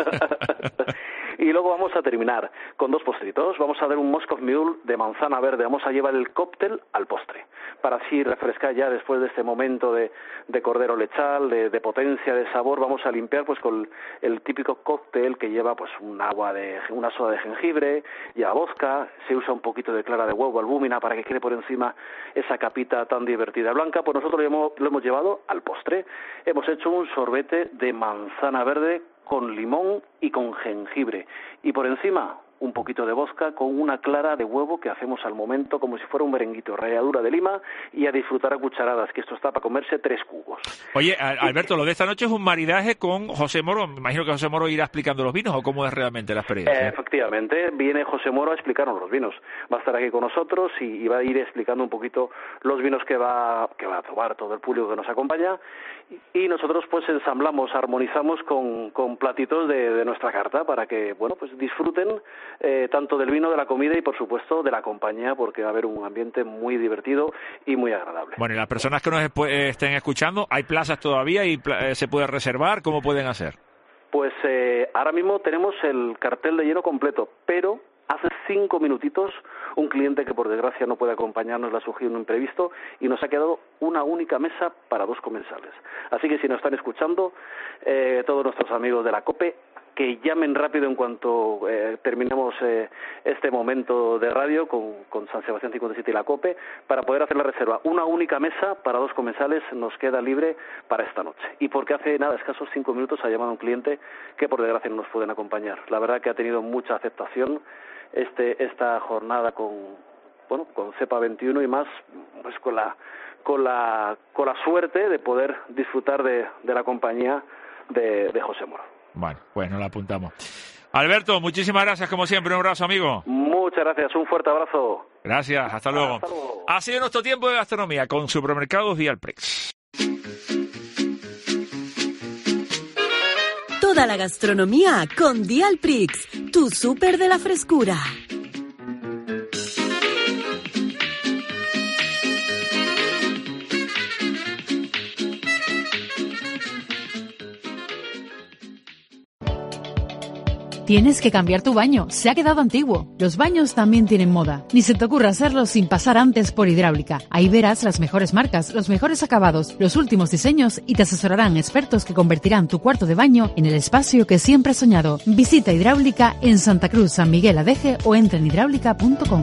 Y luego vamos a terminar con dos postritos. Vamos a dar un Moscow Mule de manzana verde. Vamos a llevar el cóctel al postre, para así refrescar ya después de este momento de, de cordero lechal, de, de potencia, de sabor. Vamos a limpiar pues con el típico cóctel que lleva pues un agua de una soda de jengibre, lleva vodka, se usa un poquito de clara de huevo, albúmina, para que quede por encima esa capita tan divertida blanca. Pues nosotros lo hemos, lo hemos llevado al postre. Hemos hecho un sorbete de manzana verde con limón y con jengibre, y por encima un poquito de vodka con una clara de huevo que hacemos al momento como si fuera un merenguito, ralladura de lima, y a disfrutar a cucharadas, que esto está para comerse tres cubos. Oye, Alberto, lo de esta noche es un maridaje con José Moro. Me imagino que José Moro irá explicando los vinos, ¿o cómo es realmente la experiencia? Eh, efectivamente, viene José Moro a explicarnos los vinos. Va a estar aquí con nosotros y, y va a ir explicando un poquito los vinos que va que va a probar todo el público que nos acompaña, y, y nosotros pues ensamblamos, armonizamos con, con platitos de, de nuestra carta para que, bueno, pues disfruten Eh, tanto del vino, de la comida y por supuesto de la compañía, porque va a haber un ambiente muy divertido y muy agradable. Bueno, y las personas que nos eh, estén escuchando, ¿hay plazas todavía y eh, se puede reservar? ¿Cómo pueden hacer? Pues eh, ahora mismo tenemos el cartel de lleno completo, pero hace cinco minutitos un cliente que por desgracia no puede acompañarnos le ha surgido un imprevisto y nos ha quedado una única mesa para dos comensales. Así que si nos están escuchando, eh, todos nuestros amigos de la COPE, que llamen rápido en cuanto eh, terminemos eh, este momento de radio con, con San Sebastián cincuenta y siete y la COPE, para poder hacer la reserva. Una única mesa para dos comensales nos queda libre para esta noche. Y porque hace nada, escasos cinco minutos, ha llamado un cliente que por desgracia no nos pueden acompañar. La verdad que ha tenido mucha aceptación este esta jornada con bueno con cepa veintiuno y más, pues con la con la con la suerte de poder disfrutar de, de la compañía de, de José Moro. Bueno, pues nos la apuntamos. Alberto, muchísimas gracias, como siempre. Un abrazo, amigo. Muchas gracias, un fuerte abrazo. Gracias, hasta luego. Hasta luego. Ha sido nuestro tiempo de gastronomía con Supermercados Dialprix. Toda la gastronomía con Dialprix, tu súper de la frescura. Tienes que cambiar tu baño, se ha quedado antiguo. Los baños también tienen moda. Ni se te ocurra hacerlo sin pasar antes por Hidráulica. Ahí verás las mejores marcas, los mejores acabados, los últimos diseños y te asesorarán expertos que convertirán tu cuarto de baño en el espacio que siempre has soñado. Visita Hidráulica en Santa Cruz, San Miguel Adeje o entra en hidráulica punto com.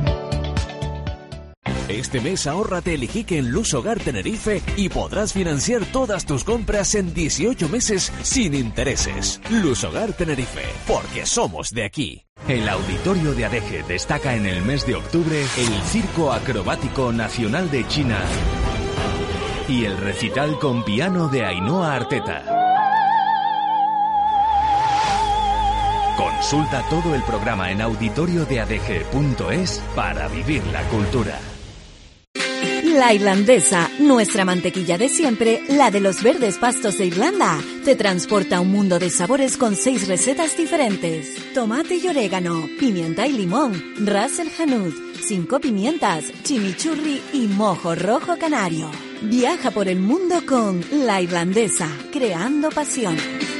Este mes ahórrate el Iquique en Luz Hogar Tenerife y podrás financiar todas tus compras en dieciocho meses sin intereses. Luz Hogar Tenerife, porque somos de aquí. El Auditorio de Adeje destaca en el mes de octubre el Circo Acrobático Nacional de China y el recital con piano de Ainhoa Arteta. Consulta todo el programa en auditorio de adeje punto es para vivir la cultura. La Irlandesa, nuestra mantequilla de siempre, la de los verdes pastos de Irlanda, te transporta a un mundo de sabores con seis recetas diferentes. Tomate y orégano, pimienta y limón, ras el hanout, cinco pimientas, chimichurri y mojo rojo canario. Viaja por el mundo con La Irlandesa, creando pasión.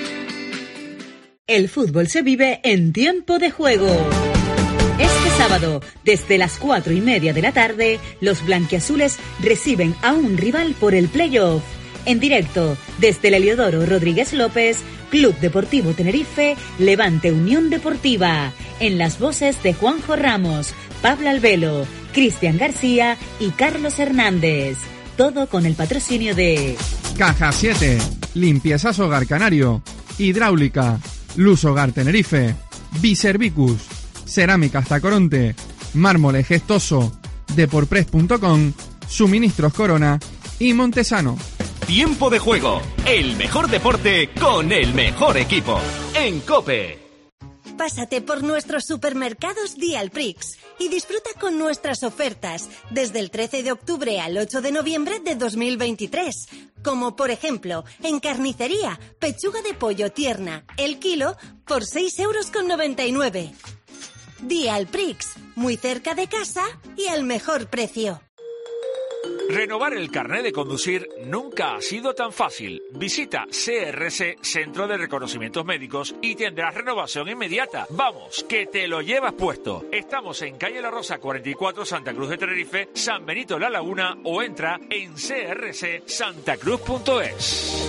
El fútbol se vive en tiempo de juego. Este sábado, desde las cuatro y media de la tarde, los blanquiazules reciben a un rival por el playoff. En directo, desde el Heliodoro Rodríguez López, Club Deportivo Tenerife, Levante Unión Deportiva. En las voces de Juanjo Ramos, Pablo Albelo, Cristian García y Carlos Hernández. Todo con el patrocinio de Caja siete, Limpiezas Hogar Canario, Hidráulica, Luz Hogar Tenerife, Biservicus, Cerámicas Tacoronte, Mármol Gestoso, Deporpress punto com, Suministros Corona y Montesano. Tiempo de juego, el mejor deporte con el mejor equipo. En COPE. Pásate por nuestros supermercados Dialprix y disfruta con nuestras ofertas desde el trece de octubre al ocho de noviembre de dos mil veintitrés. Como por ejemplo, en carnicería, pechuga de pollo tierna, el kilo por seis euros con noventa y nueve. Dialprix, muy cerca de casa y al mejor precio. Renovar el carnet de conducir nunca ha sido tan fácil. Visita C R C, Centro de Reconocimientos Médicos, y tendrás renovación inmediata. Vamos, que te lo llevas puesto. Estamos en Calle La Rosa cuarenta y cuatro, Santa Cruz de Tenerife, San Benito La Laguna, o entra en c r c santa cruz punto es.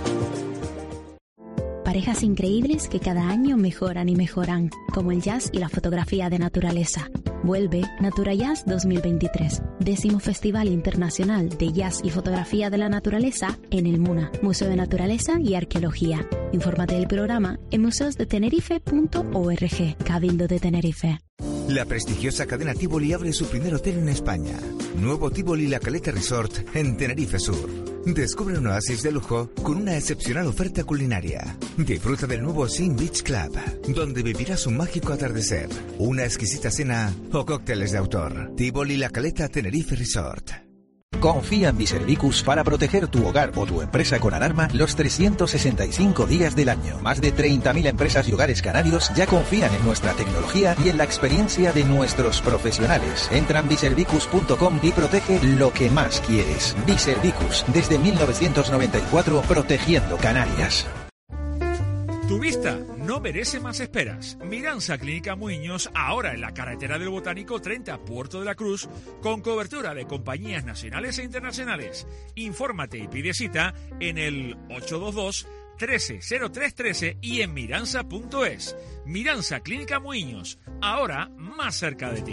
Parejas increíbles que cada año mejoran y mejoran, como el jazz y la fotografía de naturaleza. Vuelve Naturajazz dos mil veintitrés, décimo Festival Internacional de Jazz y Fotografía de la Naturaleza en el MUNA, Museo de Naturaleza y Arqueología. Infórmate del programa en museos de tenerife punto org, Cabildo de Tenerife. La prestigiosa cadena Tivoli abre su primer hotel en España. Nuevo Tivoli La Caleta Resort en Tenerife Sur. Descubre un oasis de lujo con una excepcional oferta culinaria. Disfruta del nuevo Sin Beach Club, donde vivirás un mágico atardecer, una exquisita cena o cócteles de autor. Tivoli La Caleta Tenerife Resort. Confía en Biservicus para proteger tu hogar o tu empresa con alarma los trescientos sesenta y cinco días del año. Más de treinta mil empresas y hogares canarios ya confían en nuestra tecnología y en la experiencia de nuestros profesionales. Entra en biservicus punto com y protege lo que más quieres. Biservicus, desde mil novecientos noventa y cuatro, protegiendo Canarias. Tu vista no merece más esperas. Miranza Clínica Muiños, ahora en la carretera del Botánico treinta, Puerto de la Cruz, con cobertura de compañías nacionales e internacionales. Infórmate y pide cita en el ocho dos dos, trece cero tres trece y en miranza punto es. Miranza Clínica Muiños, ahora más cerca de ti.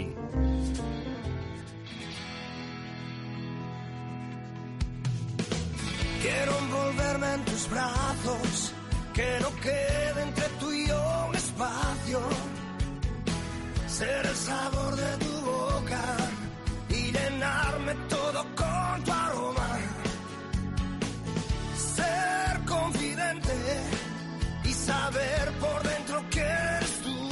Quiero envolverme en tus brazos, que no quede entre tú y yo un espacio. Ser el sabor de tu boca y llenarme todo con tu aroma. Ser confidente y saber por dentro que eres tú.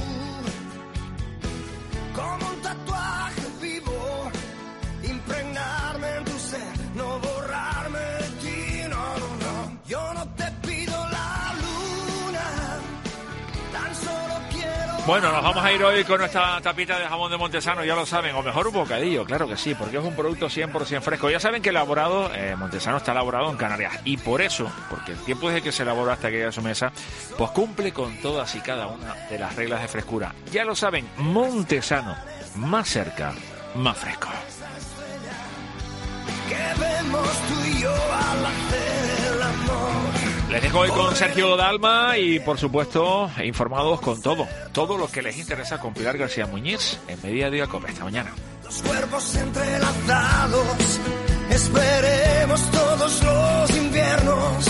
Como un tatuaje vivo, impregnarme en tu ser, no borrarme de ti, no, no, no. Yo no te pido la luna, tan solo quiero... Bueno, nos vamos a ir hoy con nuestra tapita de jamón de Montesano, ya lo saben, o mejor un bocadillo, claro que sí, porque es un producto cien por ciento fresco. Ya saben que elaborado, eh, Montesano está elaborado en Canarias, y por eso, porque el tiempo desde que se elaboró hasta que llega a su mesa, pues cumple con todas y cada una de las reglas de frescura. Ya lo saben, Montesano, más cerca, más fresco. Que vemos tú y yo al hacer el amor. Les dejo hoy con Sergio Dalma y, por supuesto, informados con todo. Todo lo que les interesa con Pilar García Muñiz en Media Día Cope. Esta mañana. Los cuerpos entrelazados, esperemos todos los inviernos.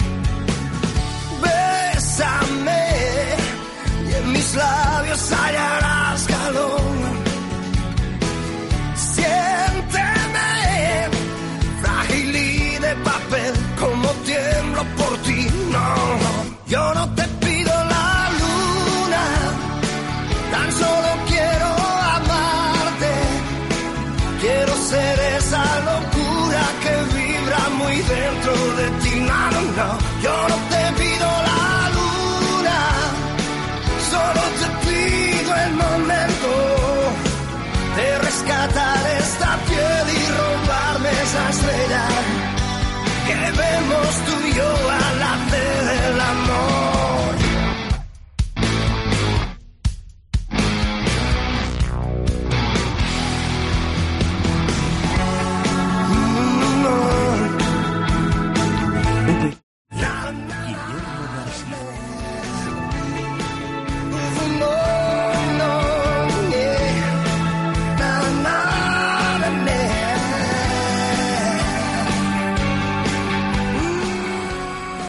Bésame y en mis labios hallarás calor. Siénteme frágil y de papel, como tiemblo por ti. No, no, yo no te pido la luna, tan solo quiero amarte. Quiero ser esa locura No, yo no te pido la luna, solo te pido el momento de rescatar esta piel y robarme esa estrella que vemos tú y yo.